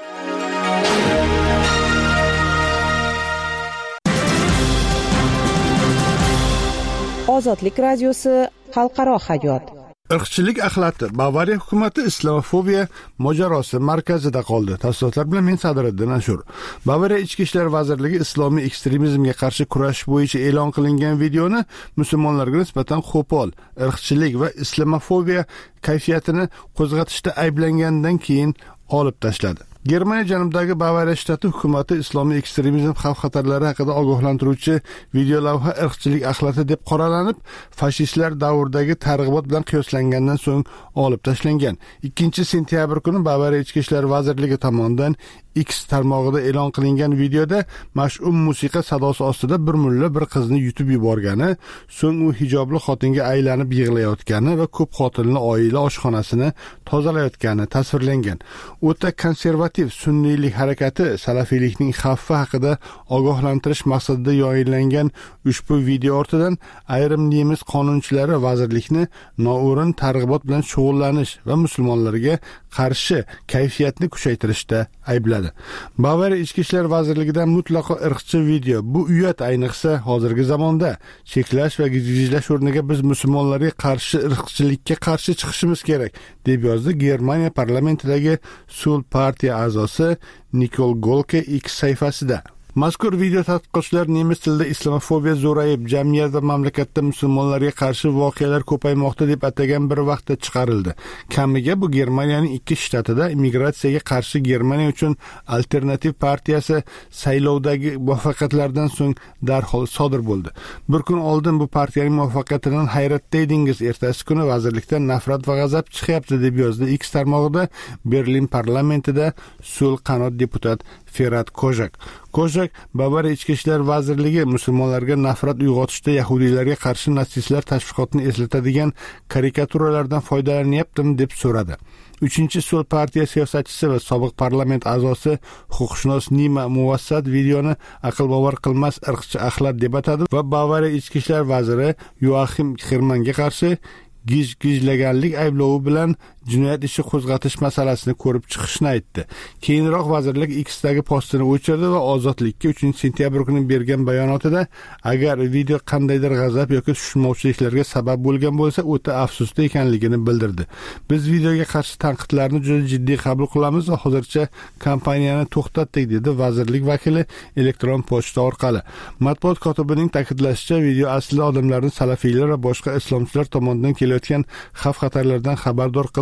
Ozodlik radiosi xalqaro hayot. Irqchilik axlati Bavariya hukumati islamofobiya mojarosi markazida qoldi. Tafsilotlar bilan men Sadriddin Ashur. Bavariya Ichki ishlar vazirligi islomiy ekstremizmga qarshi kurash bo'yicha e'lon qilingan videoni musulmonlarga nisbatan qo'pol, irqchilik va islamofobiya kayfiyatini qo'zg'atishda ayblangandan keyin olib tashladi. Germaniya janubidagi Bavariya shtati hukumati islomiy ekstremizm xavf-xatarlari haqida ogohlantiruvchi video lavha irqchilik axlati deb qoralanib, fashistlar davridagi targ'ibot bilan qiyoslangandan so'ng olib tashlangan. 2-sentyabr kuni Bavariya Ichki ishlar vazirligi tomonidan X tarmog'ida e'lon qilingan videoda mash'um musiqa sadosi ostida bir mulla bir qizni yutib yuborgani, so'ng u hijobli xotinga aylanib yig'layotgani va ko'p xotinli oila oshxonasini tozalayotgani tasvirlangan. O'ta konservativ sunniylik harakati salafiylikning xavfi haqida ogohlantirish maqsadida yoyinlangan ushbu video ortidan ayrim nemis qonunchilari vazirlikni noo'rin targ'ibot bilan shug'ullanish va musulmonlarga qarshi kayfiyatni kuchaytirishda aybladi. Bavariya Ichki ishlar vazirligidan mutlaqo irqchi video. Bu uyat ayniqsa hozirgi zamonda cheklash va gijgijlash o'rniga biz musulmonlarga qarshi irqchilikka qarshi chiqishimiz kerak, deb yozdi Germaniya parlamentidagi Sul partiya a'zosi Nikol Golke X sahifasida. Mazkur video tadqiqotchilar nemis tilida islamofobiya zo'rayib, jamiyat va mamlakatda musulmonlarga qarshi voqealar ko'paymoqda deb atagan bir vaqtda chiqarildi. Kamiga bu Germaniyaning 2 shtatida immigratsiyaga qarshi Germaniya uchun alternativ partiyasi saylovdagi muvaffaqiyatlardan so'ng darhol sodir bo'ldi. Bir kun oldin bu partiyaning muvaffaqiyatidan hayratda edingiz, ertasi kuni vazirlikdan nafrat va g'azab chiqyapti, deb yozdi X tarmog'ida Berlin parlamentida Sul qanot deputat Ferhat Kozak. Bavariya Ichki ishlar vazirligi musulmonlarga nafrat uyg'otishda yahudiylarga qarshi natsistlar tashviqotini eslatadigan karikaturalardan foydalanyaptimi deb so'radi. 3-Sul partiya siyosatchisi va sobiq parlament a'zosi huquqshunos Nima Muvassat videoni aql bovar qilmas irqchi axlat deb atadi va Bavariya Ichki ishlar vaziri Yoachim Hermanga qarshi gijlaganlik ayblovi bilan jinoyat ishi qo'zg'atish masalasini ko'rib chiqishni aytdi. Keyinroq vazirlik X'dagi postini o'chirdi va Ozodlikka 3-sentyabr kuni bergan bayonotida agar video qandaydir g'azab yoki tushunmovchiliklarga sabab bo'lgan bo'lsa, o'ta afsusda ekanligini bildirdi. Biz videoga qarshi tanqidlarni juda jiddiy qabul qilamiz va hozircha kompaniyani to'xtatdik, dedi vazirlik vakili elektron pochta orqali. Matbuot kotibining ta'kidlashicha, video aslida odamlarni salafiylar va boshqa islomchilar tomonidan kelayotgan xavf-xatarlardan xabardor qilish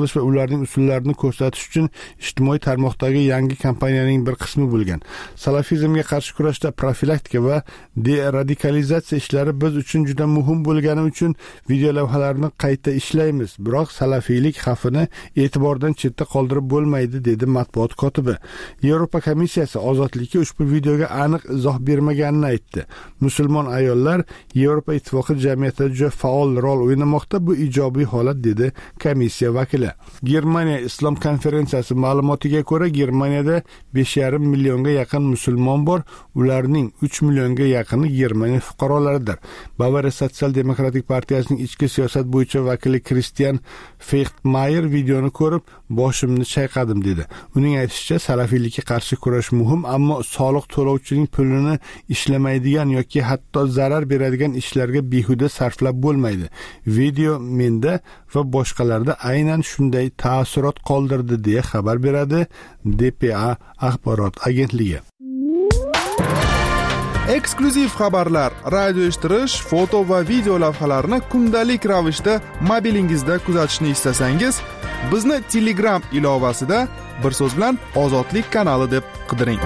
qilish va ularning usullarini ko'rsatish uchun ijtimoiy tarmoqdagi yangi kampaniyaning bir qismi bo'lgan. Salafizmga qarshi kurashda profilaktika va deradikalizatsiya ishlari biz uchun juda muhim bo'lgani uchun video lavhalarni qayta ishlaymiz. Biroq salafiylik xavfini e'tibordan chetda qoldirib bo'lmaydi, dedi matbuot kotibi. Yevropa komissiyasi ozodlikka ushbu videoga aniq izoh bermaganini aytdi. Musulmon ayollar Yevropa ittifoqi jamiyatida juda faol rol o'ynamoqda, bu ijobiy holat, dedi komissiya vakili. Germaniya islom konferensiyasi ma'lumotiga ko'ra, Germaniyada 5,5 millionga yaqin musulmon bor, ularning 3 millionga yaqini Germaniya fuqarolaridir. Bavariya sotsial-demokratik partiyasining ichki siyosat bo'yicha vakili Christian Fechtmayer videoni ko'rib, boshimni chayqadim, dedi. Uning aytishicha, salafiylikka qarshi kurash muhim, ammo soliq to'lovchining pulini ishlamaydigan yoki hatto zarar beradigan ishlarga behuda sarflab bo'lmaydi. Video menda va boshqalarda aynan shunday ta'sirot qoldirdi, deya xabar beradi DPA axborot agentligi. Eksklyuziv xabarlar, radio eshittirish, foto va video lavhalarni kundalik ravishda mobilingizda kuzatishni istasangiz, bizni Telegram ilovasida bir so'z bilan Ozodlik kanali deb qidiring.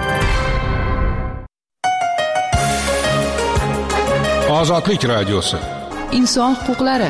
Ozodlik radiosi. Inson huquqlari.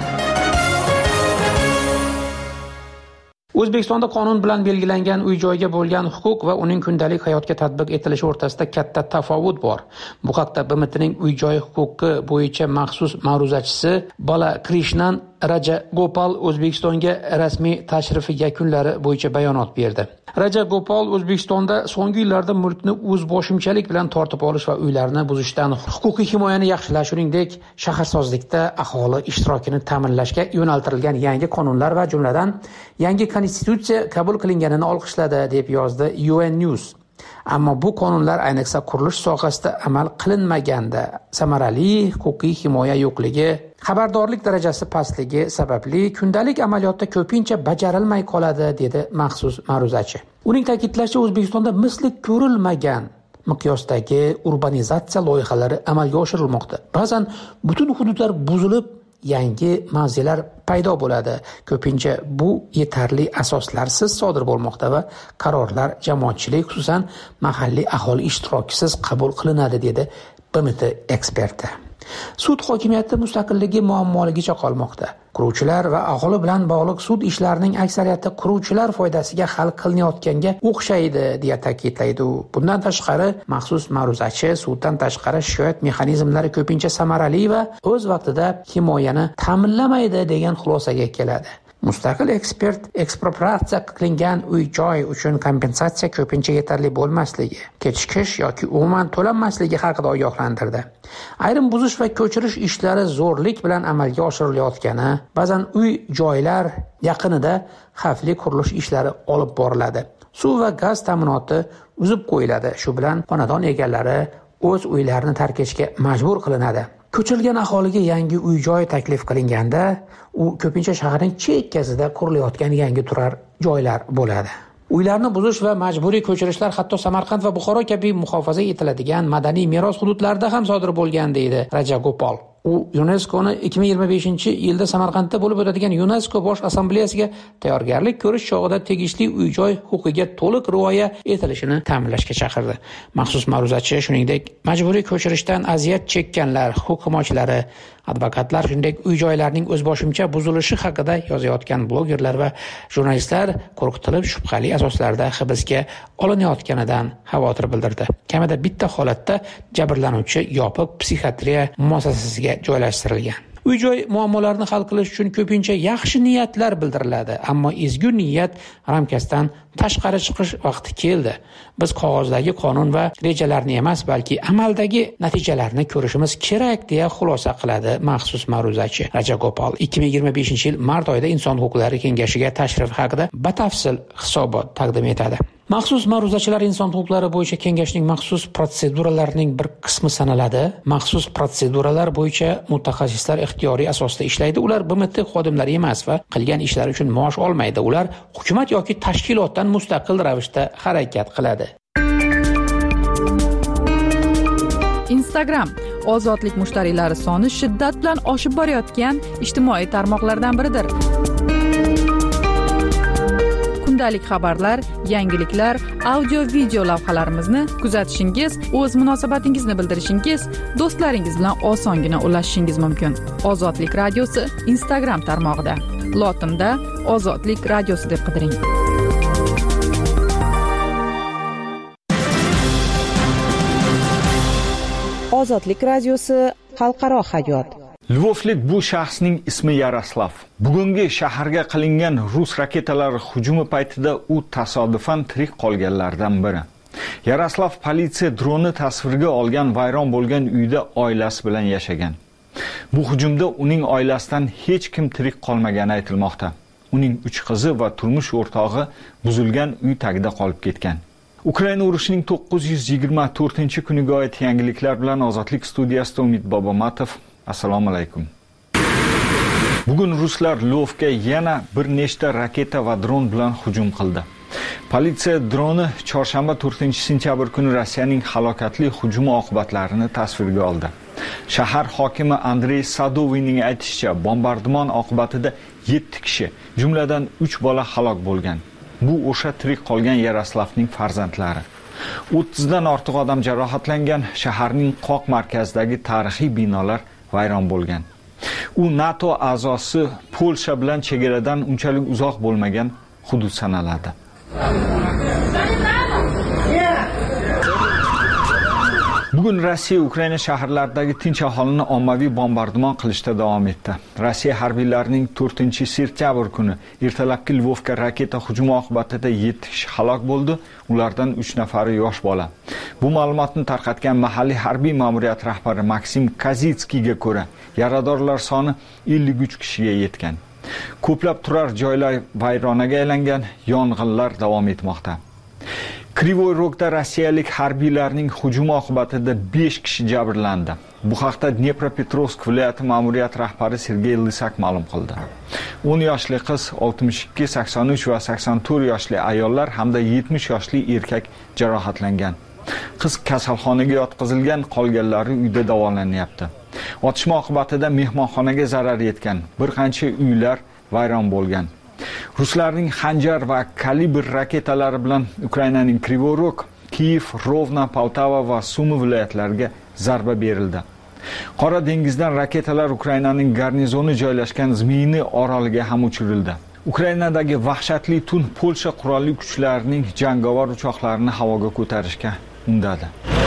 O'zbekistonda qonun bilan belgilangan uy-joyga bo'lgan huquq va uning kundalik hayotga tatbiq etilishi o'rtasida katta tafovut bor. Bu haqda BMTning uy-joy huquqi bo'yicha maxsus ma'ruzachisi Bala Krishnan Rajagopal O'zbekistonga rasmiy tashrifi yakunlari bo'yicha bayonot berdi. Rajagopal O'zbekistonda so'nggi yillarda mulkni o'zboshimchalik bilan tortib olish va uylarni buzishdan huquqiy himoyani yaxshilash, shuningdek shaharsozlikda aholi ishtirokini ta'minlashga yo'naltirilgan yangi qonunlar va jumladan yangi konstitutsiya qabul qilinganini olqishladi, deb yozdi UN News. Ammo bu qonunlar ayniqsa qurilish sohasida amal qilinmaganda samarali huquqiy himoya yo'qligi, xabardorlik darajasi pastligi sababli kundalik amaliyotda ko'pincha bajarilmay qoladi, dedi maxsus ma'ruzachi. Uning ta'kidlashicha, O'zbekistonda misli ko'rilmagan miqyosdagi urbanizatsiya loyihalari amalga oshirilmoqda. Ba'zan butun hududlar buzilib, yangi mavzelar paydo bo'ladi. Ko'pincha bu yetarli asoslarsiz sodir bo'lmoqda va qarorlar jamoatchilik, xususan mahalliy aholi ishtirokisiz qabul qilinadi, dedi BMT eksperti. Sud hokimiyati mustaqilligi muammoligicha qolmoqda. Quruvchilar va aholi bilan bog'liq sud ishlarining aksariyati quruvchilar foydasiga hal qilinayotganga o'xshaydi, deya ta'kidlaydi u. Bundan tashqari, maxsus ma'ruzachi suddan tashqari shikoyat mexanizmlari ko'pincha samarali va o'z vaqtida himoyani ta'minlamaydi, degan xulosaga keladi. Mustaqil ekspert ekspropriatsiya qilingan uy-joy uchun kompensatsiya ko'pincha yetarli bo'lmasligi, kechikish yoki umuman to'lanmasligi haqida ogohlantirdi. Ayrim buzish va ko'chirish ishlari zo'rlik bilan amalga oshirilayotgani, ba'zan uy-joylar yaqinida xavfli qurilish ishlari olib boriladi. Suv va gaz ta'minoti uzib qo'yiladi. Shu bilan xonadon egalari o'z uylarini tark etishga majbur qilinadi. Ko'chirilgan aholiga yangi uy-joy taklif qilinganda, u ko'pincha shaharning chekkasida qurilayotgan yangi turar joylar bo'ladi. Uylarni buzish va majburiy ko'chirishlar hatto Samarqand va Buxoro kabi muhofaza etiladigan madaniy meros hududlarida ham sodir bo'lgan, deydi Rajagopal. U UNESCO'ni 2025-yilda Samarqandda bo'lib o'tadigan UNESCO bosh assambleyasiga tayyorgarlik ko'rish chog'ida tegishli uy-joy huquqiga to'liq rioya etilishini ta'minlashga chaqirdi. Maxsus ma'ruzachi shuningdek majburiy ko'chirishdan aziyat chekkanlar, huquq himoyachilari, advokatlar, shuningdek uy-joylarning o'zboshimcha buzilishi haqida yozayotgan blogerlar va jurnalistlar qo'rqitilib shubhali asoslarda hibsga olinayotganidan xavotir bildirdi. Kamida bitta holatda jabrlanuvchi yopiq psixiatriya muassasasiga joylashtirilgan. Uy-joy muammolarini hal qilish uchun ko'pincha yaxshi niyatlar bildiriladi, ammo ezgu niyat ramkasidan tashqari chiqish vaqti keldi. Biz qog'ozdagi qonun va rejalarni emas, balki amaldagi natijalarni ko'rishimiz kerak, deya xulosa qiladi maxsus ma'ruzachi Rajagopal. 2025-yil mart oyida Inson huquqlari kengashiga tashrif haqida batafsil hisobot taqdim etadi. Maxsus ma'ruzachilar inson huquqlari bo'yicha kengashning maxsus protseduralarining bir qismi sanaladi. Maxsus protseduralar bo'yicha mutaxassislar ixtiyoriy asosda ishlaydi. Ular BMT xodimlari emas va qilgan ishlari uchun maosh olmaydi. Ular hukumat yoki tashkilotdan mustaqil ravishda harakat qiladi. Instagram ozodlik mushtariylari soni shiddat bilan oshib borayotgan ijtimoiy tarmoqlardan biridir. kundalik xabarlar, yangiliklar, audio video lavhalarimizni kuzatishingiz, o'z munosabatingizni bildirishingiz, do'stlaringiz bilan osongina ulashishingiz mumkin. Ozodlik radiosi Instagram tarmog'ida lotinda Ozodlik radiosi deb qidiring. Ozodlik radiosi xalqaro hayot. Lvovlik bu shaxsning ismi Yaroslav. Bugungi shaharga qilingan rus raketalari hujumi paytida u tasodifan tirik qolganlardan biri. Yaroslav politsiya droni tasvirga olgan vayron bo'lgan uyda oilasi bilan yashagan. Bu hujumda uning oilasidan hech kim tirik qolmagani aytilmoqda. Uning 3 qizi va turmush o'rtog'i buzilgan uy tagida qolib ketgan. Ukraina urushining 924-kuniga oid yangiliklar bilan Ozodlik studiyasida Umid Bobomatov. Assalomu alaykum. Bugun ruslar Lvovga yana bir nechta raketa va dron bilan hujum qildi. Politsiya droni chorshanba 4-sentyabr kuni Rossiyaning halokatli hujumi oqibatlarini tasvirga oldi. Shahar hokimi Andrey Sadovyning aytishicha, bombardimon oqibatida 7 kishi, jumladan 3 bola halok bo'lgan. Bu o'sha tirik qolgan Yaroslavning farzandlari. 30 dan ortiq odam jarohatlangan. Shaharning qoq markazidagi tarixiy binolar vayron bo'lgan. U NATO a'zosi Polsha bilan chegaradan unchalik uzoq bo'lmagan hudud sanaladi. Bugun Rossiya Ukraina shaharlaridagi tinch aholini ommaviy bombardimon qilishda davom etdi. Rossiya harbiylarining 4-sentyabr kuni ertalabki Lvovga raketa hujumi oqibatida 7 kishi halok bo'ldi, ulardan 3 nafari yosh bola. Bu ma'lumotni tarqatgan mahalliy harbiy ma'muriyat rahbari Maksim Kazitskiyga ko'ra, yaradorlar soni 53 kishiga yetgan. Ko'plab turar joylar vayronaga aylangan, yong'inlar davom etmoqda. Krivoy Rogda rossiyalik harbiylarning hujumi oqibatida 5 kishi jabrlandi. Bu haqda Dnepropetrovsk viloyati ma'muriyat rahbari Sergey Lysak ma'lum qildi. 10 yoshli qiz, 62, 83 va 84 yoshli ayollar hamda 70 yoshli erkak jarohatlangan. Qiz kasalxonaga yotqizilgan, qolganlari uyda davolanyapti. Otishma oqibatida mehmonxonaga zarar yetgan, bir qancha uylar vayron bo'lgan. Ruslarning Xanjar va Kalibr raketalari bilan Ukrainaning Krivoy Rog, Kiev, Rovna, Poltava va Sumi viloyatlariga zarba berildi. Qora dengizdan raketalar Ukrainaning garnizoni joylashgan Zmiyni oroliga ham uchirildi. Ukrainadagi vahshatli tun Polsha qurolli kuchlarining jangovar uchoqlarini havoga ko'tarishga undadi.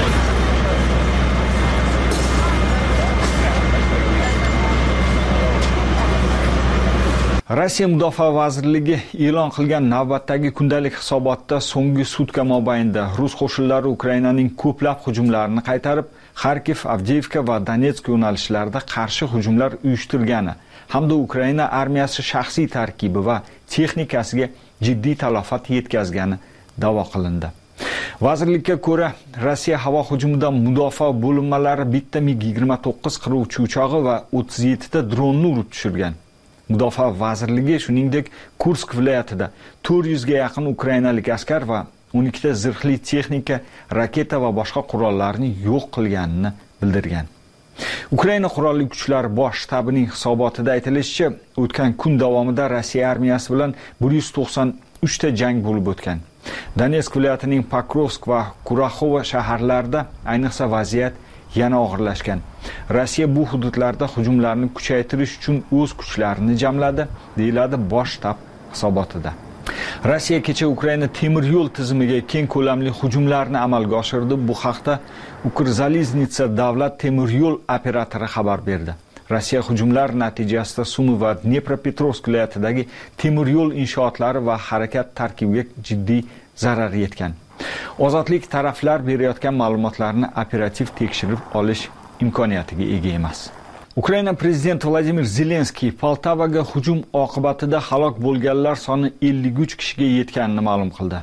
Rossiya Mudofaa vazirligi e'lon qilgan navbatdagi kundalik hisobotda so'nggi sutka mobaynida rus qo'shinlari Ukrainaning ko'plab hujumlarini qaytarib, Kharkiv, Avdiivka va Donetsk yo'nalishlarida qarshi hujumlar uyushtirgani hamda Ukraina armiyasi shaxsiy tarkibi va texnikasiga jiddiy talafot yetkazgani da'vo qilindi. Vazirlikka ko'ra, Rossiya havo hujumidan mudofaa bo'linmalari bitta MiG-29 qiruvchi uchog'i va 37 ta dronni urib tushirgan. Mudofaa vazirligi shuningdek Kursk viloyatida 400 ga yaqin ukrainalik askar va 12 ta zirhli texnika, raketa va boshqa qurollarni yo'q qilganini bildirgan. Ukraina qurolli kuchlari bosh shtabining hisobotida aytilishicha, o'tgan kun davomida Rossiya armiyasi bilan 193 ta jang bo'lib o'tgan. Donetsk viloyatining Pokrovsk va Kuraxova shaharlarida ayniqsa vaziyat yana og'irlashgan. Rossiya bu hududlarda hujumlarni kuchaytirish uchun o'z kuchlarini jamladi, deyiladi bosh shtab hisobotida. Rossiya kecha Ukraina temir yo'l tizimiga keng ko'lamli hujumlarni amalga oshirdi. Bu haqda Ukrzaliznytsa davlat temir yo'l operatori xabar berdi. Rossiya hujumlar natijasida Sumi va Dnepropetrovsk viloyatidagi temir yo'l inshootlari va harakat tarkibiga jiddiy zarar yetgan. Ozodlik taraflar berayotgan ma'lumotlarni operativ tekshirib olish imkoniyatiga ega emas. Ukraina prezidenti Vladimir Zelenskiy Poltavaga hujum oqibatida halok bo'lganlar soni 53 kishiga yetganini ma'lum qildi.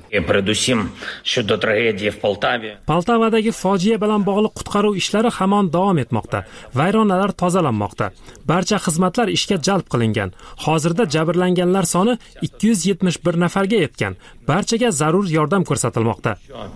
Poltavadagi fojia bilan bog'liq qutqaruv ishlari hamon davom etmoqda. Vayronalar tozalanmoqda. Barcha xizmatlar ishga jalb qilingan. Hozirda jabrlanganlar soni 271 nafarga yetgan. Barchaga zarur yordam ko'rsatilmoqda.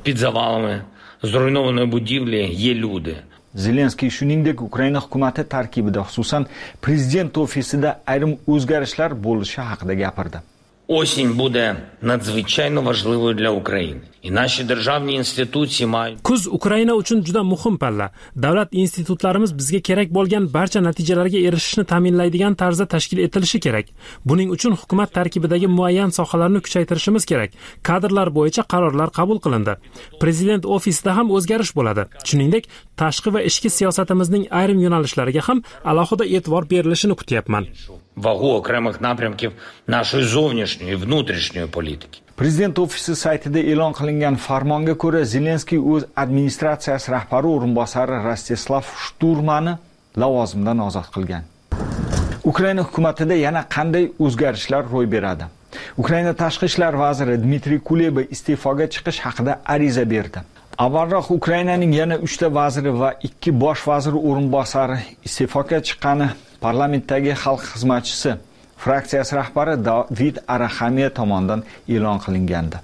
Zelenskiy shuningdek Ukraina hukumati tarkibida, xususan prezident ofisida ayrim o'zgarishlar bo'lishi haqida gapirdi. Осінь буде надзвичайно важливою для України. І наші державні інституції мають... Kuz Ukraina uchun juda muhim palla. Davlat institutlarimiz bizga kerak bo'lgan barcha natijalarga erishishni ta'minlaydigan tarzda tashkil etilishi kerak. Buning uchun hukumat tarkibidagi muayyan sohalarni kuchaytirishimiz kerak. Kadrlar bo'yicha qarorlar qabul qilindi. Prezident ofisida ham o'zgarish bo'ladi. Shuningdek, tashqi va ichki siyosatimizning ayrim yo'nalishlariga ham alohida e'tibor berilishini kutyapman. Вагу окремих напрямків нашої зовнішньої і внутрішньої політики. Prezident ofisi saytida e'lon qilingan farmonga ko'ra, Zelenskiy o'z administratsiyasi rahbari o'rinbosari Rostislav Shturmani lavozimidan ozod qilgan. Ukraina hukumatida yana qanday o'zgarishlar ro'y beradi? Ukraina tashqi ishlar vaziri Dmitriy Kuleba iste'foga chiqish haqida ariza berdi. Avvalroq Ukrainaning yana 3 ta vaziri va 2 bosh vazir o'rinbosari iste'foga chiqqani parlamentdagi xalq xizmatchisi fraksiyasi rahbari David Araxamiya tomonidan e'lon qilingandi.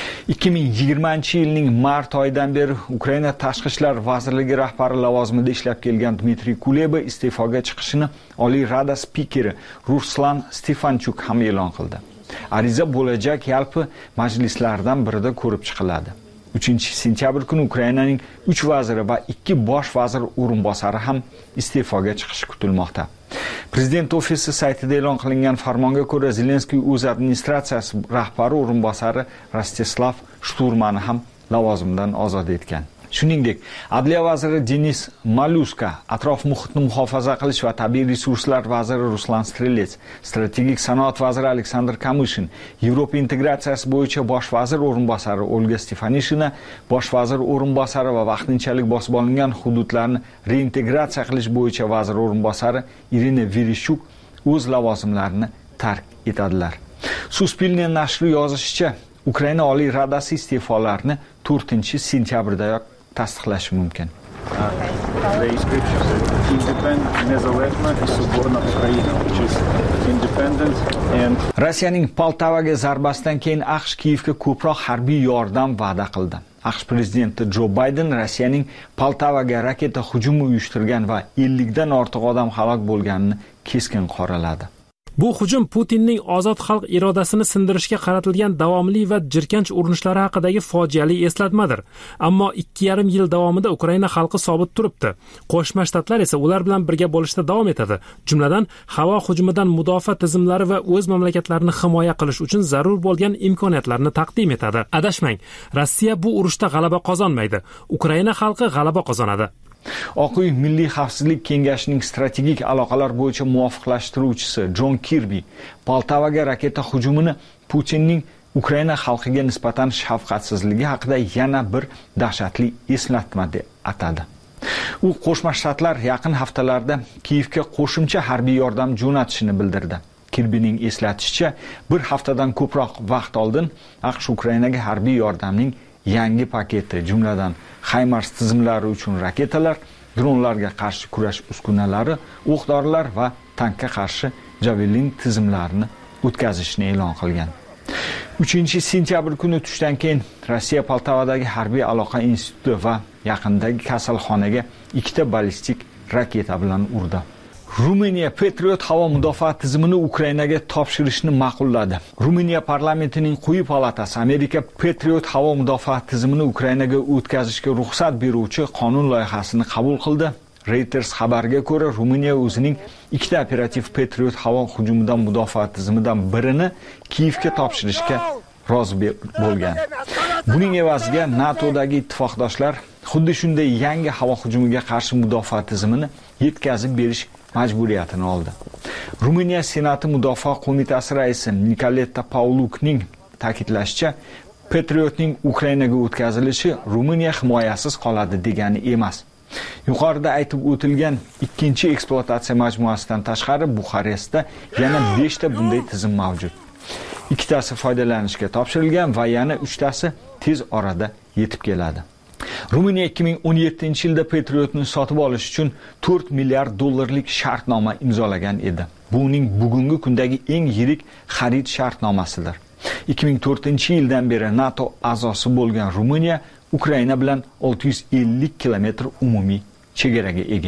2020-yilning mart oyidan beri Ukraina tashqi ishlar vazirligi rahbari lavozimida ishlab kelgan Dmitriy Kuleba iste'foga chiqishini Oliy Rada spikeri Ruslan Stefanchuk ham e'lon qildi. Ariza bo'lajak yalpi majlislardan birida ko'rib chiqiladi. 3-sentyabr kuni Ukrainaning 3 vaziri va 2 bosh vazir o'rinbosari ham iste'foga chiqishi kutilmoqda. Prezident ofisi saytida e'lon qilingan farmonga ko'ra, Zelenskiy o'z administratsiyasi rahbari o'rinbosari Rostislav Shturmani ham lavozimidan ozod etgan. Shuningdek, Adliya vaziri Denis Maluska, atrof muhitni muhofaza qilish va tabiiy resurslar vaziri Ruslan Strelets, strategik sanoat vaziri Aleksandr Kamyshin, Yevropa integratsiyasi bo'yicha bosh vazir o'rinbosari Olga Stefanishina, bosh vazir o'rinbosari va vaqtinchalik bosib olingan hududlarni reintegratsiya qilish bo'yicha vazir o'rinbosari Irina Vereshchuk o'z lavozimlarini tark etadilar. Suspilniy nashri yozishicha, Ukraina Oliy Radasi iste'folarni 4-sentyabrdayoq tasdiqlashi mumkin. Rossiyaning Poltavaga zarbasidan keyin AQSh Kiyevga ko'proq harbiy yordam va'da qildi. AQSh prezidenti Jo Bayden Rossiyaning Poltavaga raketa hujumi uyushtirgan va 50 dan ortiq odam halok bo'lganini keskin qoraladi. Bu hujum Putinning ozod xalq irodasini sindirishga qaratilgan davomli va jirkanch urinishlari haqidagi fojiali eslatmadir. Ammo 2,5 yil davomida Ukraina xalqi sobit turibdi. Qo'shma Shtatlar esa ular bilan birga bo'lishda davom etadi. Jumladan, havo hujumidan mudofaa tizimlari va o'z mamlakatlarini himoya qilish uchun zarur bo'lgan imkoniyatlarni taqdim etadi. Adashmang, Rossiya bu urushda g'alaba qozonmaydi. Ukraina xalqi g'alaba qozonadi. Oq uy Milliy xavfsizlik kengashining strategik aloqalar bo'yicha muvofiqlashtiruvchisi Jon Kirbi Poltavaga raketa hujumini Putinning Ukraina xalqiga nisbatan shafqatsizligi haqida yana bir dahshatli eslatma deb atadi. U Qo'shma Shtatlar yaqin haftalarda Kiyevga qo'shimcha harbiy yordam jo'natishini bildirdi. Kirbining eslatishicha, bir haftadan ko'proq vaqt oldin AQSh Ukrainaga harbiy yordamning yangi paketi, jumladan HIMARS tizimlari uchun raketalar, dronlarga qarshi kurash uskunalari, o'q-dorilar va tankga qarshi Javelin tizimlarini o'tkazishni e'lon qilgan. 3-sentyabr kuni tushdan keyin Rossiya Poltavadagi harbiy aloqa instituti va yaqindagi kasalxonaga 2 ta ballistik raketa bilan urdi. Ruminiya Patriot havo mudofaa tizimini Ukrainaga topshirishni ma'qulladi. Ruminiya parlamentining quyi palatasi Amerika Patriot havo mudofaa tizimini Ukrainaga o'tkazishga ruxsat beruvchi qonun loyihasini qabul qildi. Reuters xabariga ko'ra, Ruminiya o'zining 2 ta operativ Patriot havo hujumidan mudofaa tizimidan birini Kiyevga topshirishga rozi bo'lgan. Buning evaziga NATOdagi ittifoqdoshlar xuddi shunday yangi havo hujumiga qarshi mudofaa tizimini yetkazib berish majburiyatini oldi. Ruminiya Senati Mudofaa qo'mitasi raisi Nikoletta Paulukning ta'kidlashicha, Patriotning Ukrainaga o'tkazilishi Ruminiya himoyasiz qoladi degani emas. Yuqorida aytib o'tilgan 2-chi ekspluatatsiya majmuasidan tashqari Buxarestda yana 5 ta bunday tizim mavjud. 2 tasi foydalanishga topshirilgan va yana 3 tasi tez orada yetib keladi. Ruminiya 2017-yilda Patriotni sotib olish uchun 4 milliard dollarlik shartnoma imzolagan edi. Bu uning bugungi kundagi eng yirik xarid shartnomasidir. 2004-yildan beri NATO a'zosi bo'lgan Ruminiya Ukraina bilan 650 kilometr umumiy chegaraga ega.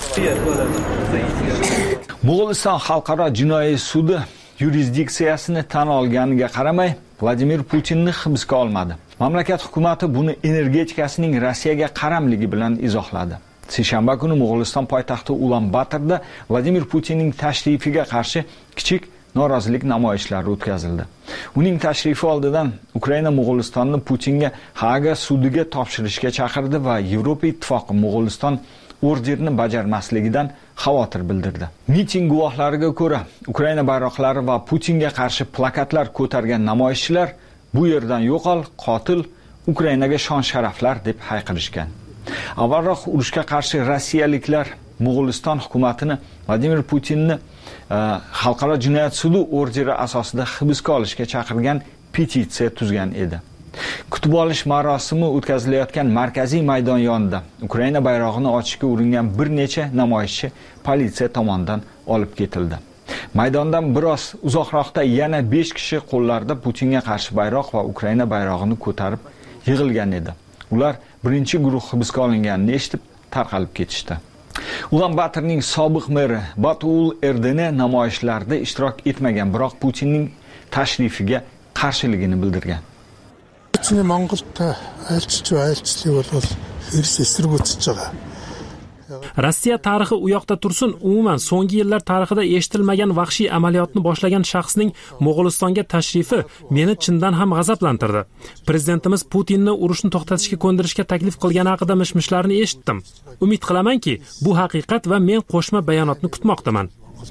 Mo'g'uliston xalqaro jinoiy sudi yurisdiksiyasini tan olganiga qaramay Vladimir Putinni hibsga olmadi. Mamlakat hukumati buni energetikasining Rossiyaga qaramligi bilan izohladi. Seshanba kuni Mo'g'uliston poytaxti Ulan-Batorda Vladimir Putinning tashrifiga qarshi kichik norozilik namoyishlari o'tkazildi. Uning tashrifi oldidan Ukraina Mo'g'ulistonni Putinga Haga sudiga topshirishga chaqirdi va Yevropa Ittifoqi Mo'g'uliston orderni bajarmasligidan xavotir bildirdi. Miting guvohlariga ko'ra, Ukraina bayroqlari va Putinga qarshi plakatlar ko'targan namoyishchilar bu yerdan yo'qol, qotil, Ukrainaga shon-sharaflar deb hayqirishgan. Avvalroq urushga qarshi rossiyaliklar Mo'g'uliston hukumatini Vladimir Putinni xalqaro jinoyat sudi orderi asosida hibsga olishga chaqirgan petitsiya tuzgan edi. Kutib olish marosimi o'tkazilayotgan markaziy maydon yonida Ukraina bayrog'ini ochishga uringan bir necha namoyishchi politsiya tomonidan olib ketildi. Maydondan biroz uzoqroqda yana 5 kishi qo'llarida Putinga qarshi bayroq va Ukraina bayrog'ini ko'tarib yig'ilgan edi. Ular birinchi guruh hibsga olinganini eshitib tarqalib ketishdi. Ulan-Batorning sobiq meri Batul Erdene namoyishlarda ishtirok etmagan, biroq Putinning tashrifiga qarshiligini bildirgan. Putinni Monголда айлчлыг бол хэрс эсэргүүцэж байгаа. Rossiya tarixi u yoqda tursin, umuman so'nggi yillar tarixida eshitilmagan vahshiy amaliyotni boshlagan shaxsning Mo'g'ulistonga tashrifi meni chindan ham g'azablantirdi. Prezidentimiz Putinni urushni to'xtatishga ko'ndirishga taklif qilgani haqida mish-mishlarni eshitdim. Umid qilamanki, bu haqiqat va men qo'shma bayonotni kutmoqdaman.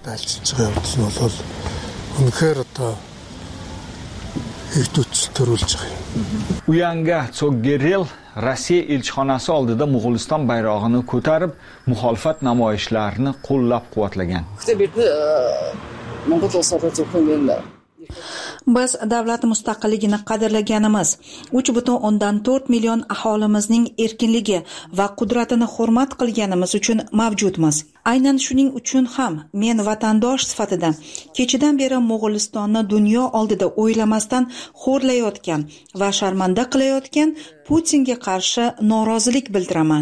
Uyanga Tsoggerel Rossiya elchixonasi oldida Mo'g'uliston bayrog'ini ko'tarib, muxolifat namoyishlarini qo'llab-quvvatlagan. Biz davlat mustaqilligini qadrlaganimiz, 3.4 million aholimizning erkinligi va qudratini hurmat qilganimiz uchun mavjudmiz. Aynan shuning uchun ham men vatandosh sifatida kechidan beri Mo'g'ulistonni dunyo oldida o'ylamasdan xo'rlayotgan va sharmanda qilayotgan Putinga qarshi norozilik bildiraman.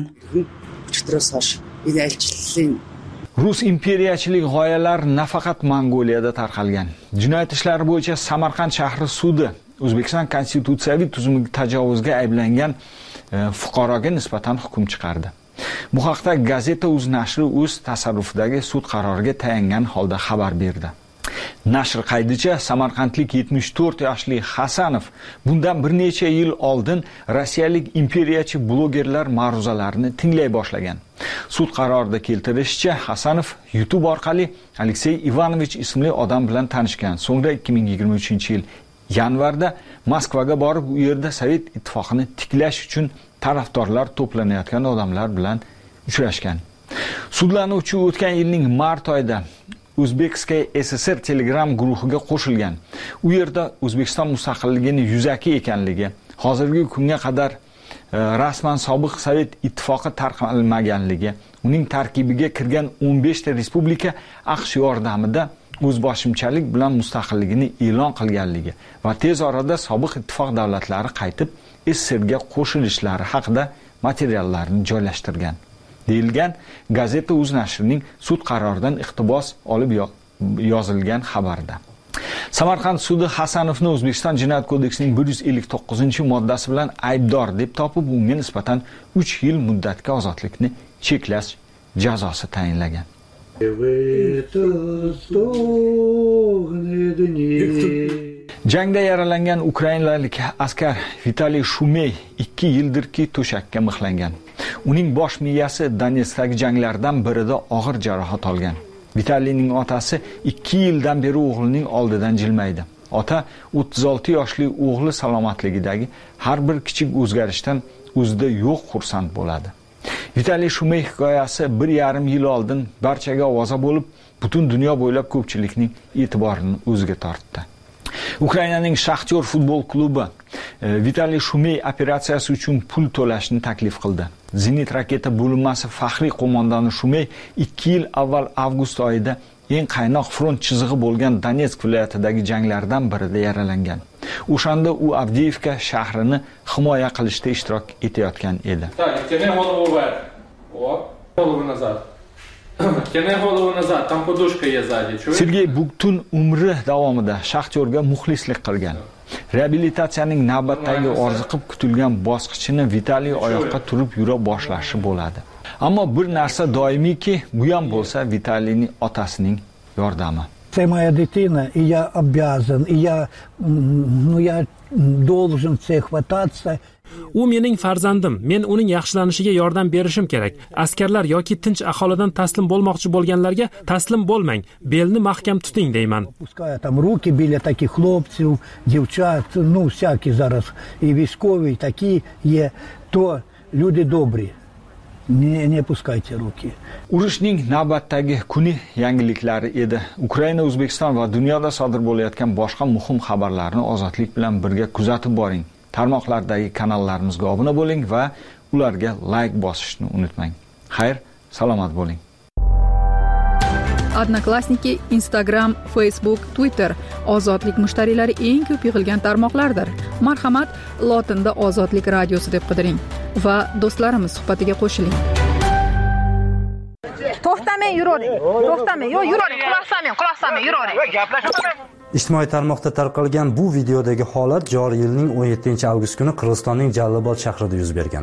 Rus imperiyachilik g'oyalari nafaqat Mongoliyada tarqalgan. Jinoyat ishlari bo'yicha Samarqand shahri sudi O'zbekiston konstitutsiyaviy tuzumiga tajovuzga ayblangan fuqaroga nisbatan hukm chiqardi. Bu haqda Gazeta.uz nashri o'z tasarrufidagi sud qaroriga tayangan holda xabar berdi. Nashr qaydicha Samarqandlik 74 yoshli Hasanov bundan bir necha yil oldin rossiyalik imperiyachi blogerlar ma'ruzalarini tinglay boshlagan. Sud qarorida keltirishicha, Hasanov YouTube orqali Aleksey Ivanovich ismli odam bilan tanishgan. So'ngra 2023-yil yanvarda Moskvaga borib, u yerda Sovet ittifoqini tiklash uchun tarafdorlar to'planayotgan odamlar bilan uchrashgan. Sudlanuvchi o'tgan yilning mart oyida O'zbekskaya SSR Telegram guruhiga qo'shilgan. U yerda O'zbekiston mustaqilligini yuzaki ekanligi, hozirgi kunga qadar rasman sobiq Sovet ittifoqi tarqalmaganligi, uning tarkibiga kirgan 15 ta respublika AQSh yordamida o'zboshimchalik bilan mustaqilligini e'lon qilganligi va tez orada sobiq ittifoq davlatlari qaytib SSRga qo'shilishlari haqida materiallarni joylashtirgan. deyilgan Gazeta.uz nashrining sud qaroridan iqtibos olib yozilgan xabarda. Samarqand sudi Hasanovni O'zbekiston Jinoyat kodeksining 159-moddasi bilan aybdor deb topib, unga nisbatan 3 yil muddatga ozodlikni cheklash jazosi tayinlagan. Jangda yaralangan ukrainalik askar Vitaliy Shumey 2 yildirki to'shakka mixlangan. Uning bosh miyasi Donetskdagi janglardan birida og'ir jarohat olgan. Vitaliyning otasi 2 yildan beri o'g'lining oldidan jilmaydi. Ota 36 yoshli o'g'li salomatligidagi har bir kichik o'zgarishdan o'zida yo'q xursand bo'ladi. Vitaliy Shumey hikoyasi 1,5 yil oldin barchaga ovoza bo'lib, butun dunyo bo'ylab ko'pchilikning e'tiborini o'ziga tortdi. Ukrainaning Shaxtyor futbol klubi Vitaliy Shumey operatsiyasi uchun pul to'lashni taklif qildi. Zenit raketa bo'linmasi faxriy qo'mondoni Shumey 2 yil avval avgust oyida eng qaynoq front chizig'i bo'lgan Donetsk viloyatidagi janglardan birida yaralangan. O'shanda u Avdiivka shahrini himoya qilishda ishtirok etayotgan edi. Sergey butun umri davomida Shaxtyorga muxlislik qilgan. Reabilitatsiyaning navbatdagi orziqib kutilgan bosqichini Vitaliy oyoqqa turib yura boshlashi bo'ladi. Ammo bir narsa doimiyki, bu ham bo'lsa Vitaliyning otasining yordami. Это моя дитина, и я обязан, и я должен всех хвататься. U mening farzandim, men uning yaxshilanishiga yordam berishim kerak. Askarlar yoki tinch aholidan taslim bo'lmoqchi bo'lganlarga taslim bo'lmang, belni mahkam tuting deyman. Пускай там руки біля таких хлопців, дівчат, всякі зараз і військові такі є, то люди добрі. Не пускайте руки. Urushning navbatdagi kuni yangiliklari edi. Ukraina, O'zbekiston va dunyoda sodir bo'layotgan boshqa muhim xabarlarni ozodlik bilan birga kuzatib boring. Tarmoqlardagi kanallarimizga obuna bo'ling va ularga like bosishni unutmang. Xayr, salomat bo'ling. Odnoklassniki, Instagram, Facebook, Twitter ozodlik mushtariylari eng ko'p yig'ilgan tarmoqlardir. Marhamat, lotinda Ozodlik radiosi deb qidiring va do'stlarimiz suhbatiga qo'shiling. To'xtamang, yuravering. To'xtamang, yuravering. Quloq solmang, yuravering. Ijtimoiy tarmoqda tarqalgan bu videodagi holat joriy yilning 17-avgust kuni Qirg'izistonning Jallobod shahrida yuz bergan.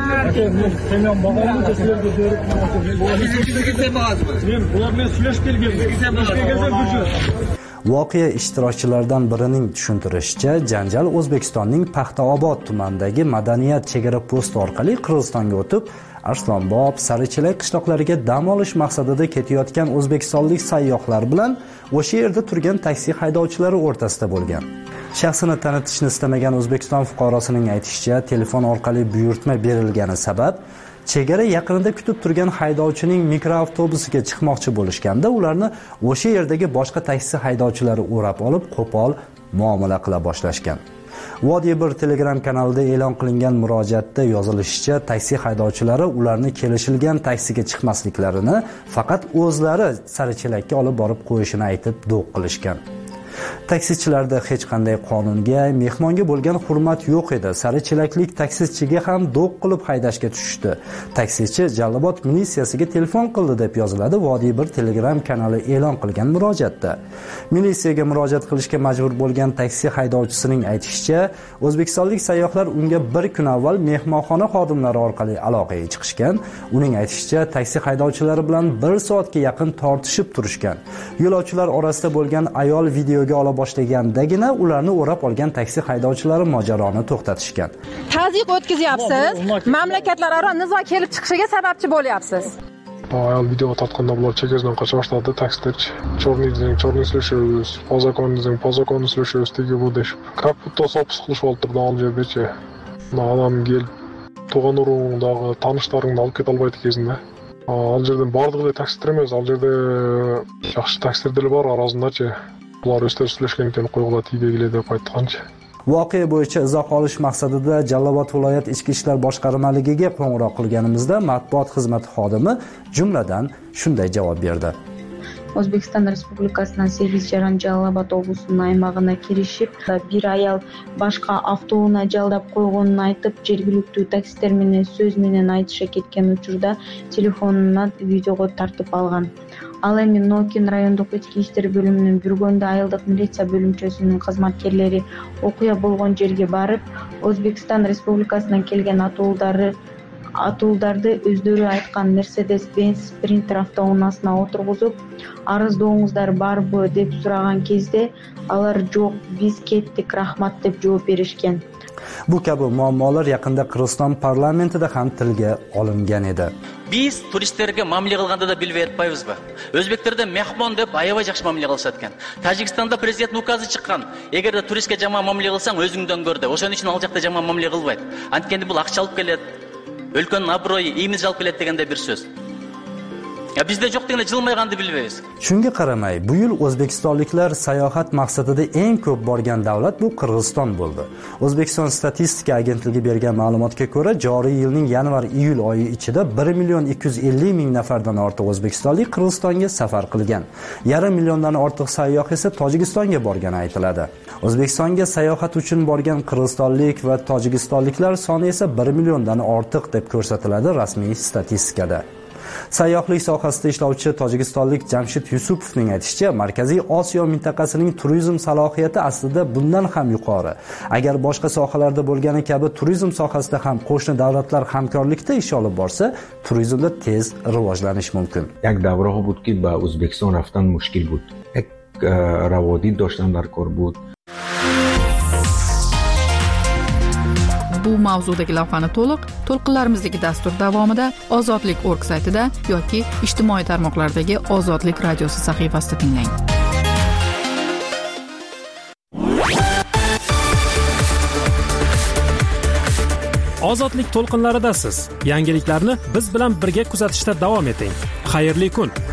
Voqea ishtirokchilaridan birining tushuntirishicha, janjal O'zbekistonning Paxtaobod tumanidagi madaniyat chegara posti orqali Qirg'izistonga o'tib, Arslonbob, Sarichelak qishloqlariga dam olish maqsadida ketayotgan o'zbekistonlik sayyohlar bilan o'sha yerda turgan taksi haydovchilari o'rtasida bo'lgan. Shaxsini tanitishni istamagan O'zbekiston fuqarosining aytishicha, telefon orqali buyurtma berilgani sabab chegara yaqinida kutib turgan haydovchining mikroavtobusiga chiqmoqchi bo'lishganda ularni o'sha yerdagi boshqa taksi haydovchilari o'rab olib, qo'pol muomala qila boshlashgan. Vodiy bir Telegram kanalida e'lon qilingan murojaatda yozilishicha, taksi haydovchilari ularni kelishilgan taksiga chiqmasliklarini, faqat o'zlari Sarichelakka olib borib qo'yishini aytib do'q qilishgan. Taksichilarda hech qanday qonunga, mehmonga bo'lgan hurmat yo'q edi. Sarichelaklik taksichiga ham do'q qilib haydashga tushishdi. Taksichi Jallobod militsiyasiga telefon qildi deb yoziladi Vodiy bir Telegram kanali e'lon qilgan murojaatda. Militsiyaga murojaat qilishga majbur bo'lgan taksi haydovchisining aytishicha, o'zbekistonlik sayyohlar unga bir kun avval mehmonxona xodimlari orqali aloqaga chiqishgan. Uning aytishicha, taksi haydovchilari bilan 1 soatga yaqin tortishib turishgan. Yo'lovchilar orasida bo'lgan ayol videoga ola boshlagandagina ularni o'rab olgan taksi haydovchilari mojaroni to'xtatishgan. Tazyiq o'tkazyapsiz, mamlakatlararo nizo kelib chiqishiga sababchi bo'lyapsiz. Ayol video tortganda bular chegaradan qocha boshladi, taksichilar chorniy слушаюсь, по закону слушаюсь degi bu deb. Как будто sopis qilib oltirdi Aljerbecha. Adam kelib tug'an urug'ingdagi tanishlaringni olib keta olmaydi kezinde. Aljerdan bordug'ida taksichilar emas, Aljerda yaxshi taksichilar bor orasida-chi. Ular o'stirishgan ekan qo'yg'ila tiydigilar deb aytgancha. Voqea bo'yicha izoh olish maqsadida Jallobod viloyat ichki ishlar boshqarmaligiga qo'ng'iroq qilganimizda matbuot xizmati xodimi jumladan shunday javob berdi. O'zbekiston Respublikasidan servis jarayoni Jallobod oblusining aymog'iga kirishib, bir ayol boshqa avtobusni jaldab qo'yganini aytib, jергiluktu taksi termini so'z bilan aytisha ketgan uchurda telefonini videoga tartib olgan. Al endi Nokin rayondық ichki ishlar bo'limining Burgonda ayolдық militsiya bo'limchasining xizmatkorlari o'qiya bo'lgan yerga borib, O'zbekiston Respublikasidan kelgan atuldarni o'zlari aytgan Mercedes-Benz Sprinter avtomasina o'tirg'izib, "Arzdongizlar bormi?" deb so'ragan kezde, ular "Yo'q, biz ketdik, rahmat" deb javob berishgan. Bu kabi muammolar yaqinda Qirg'iziston parlamentida ham tilga olingan edi. Biz turistlarga mamle qilganda da bilib aytmayapsizmi? O'zbeklarda mehmon deb ayvay yaxshi mamle qilsatgan. Tojikistonda prezident ukazi chiqqan. Agarda turistga jamon mamle qilsang, o'zingdan ko'rdi. O'shaning uchun al joqda jamon mamle qilmaydi. Antkanda bu aqcha olib keladi. O'lkaning obro'yi, imij olib keladi deganda bir so'z. Ya bizda yo'q deganda jilmayganini bilmaymiz. Shunga qaramay, bu yil o'zbekistonliklar sayohat maqsadida eng ko'p borgan davlat bu Qirg'iziston bo'ldi. O'zbekiston statistika agentligi bergan ma'lumotga ko'ra, joriy yilning yanvar-iyul oyi ichida 1.250.000 nafardan ortiq o'zbekistonlik Qirg'izistonga safar qilgan. 1,5 milliondan ortiq sayyoh esa Tojikistonga borgani aytiladi. O'zbekistonga sayohat uchun borgan qirg'izistonlik va tojikistonliklar soni esa 1 milliondan ortiq deb ko'rsatiladi rasmiy statistikada. Sayyohlik sohasida ishlovchi tojikistonlik Jamshid Yusupovning aytishicha, Markaziy Osiyo mintaqasining turizm salohiyati aslida bundan ham yuqori. Agar boshqa sohalarda bo'lgani kabi turizm sohasida ham qo'shni davlatlar hamkorlikda ish olib borsa, turizmda tez rivojlanish mumkin. یک دوره ها بود که با ازبکستان رفتن مشکل بود. یک روادید داشتن در کار بود. Bu mavzudagi lavhani to'lqinlarimizdagi dastur davomida ozodlik.org saytida yoki ijtimoiy tarmoqlardagi Ozodlik radiosi sahifasida tinglang. Ozodlik to'lqinlaridasiz. Yangiliklarni biz bilan birga kuzatishda davom eting. Xayrli kun.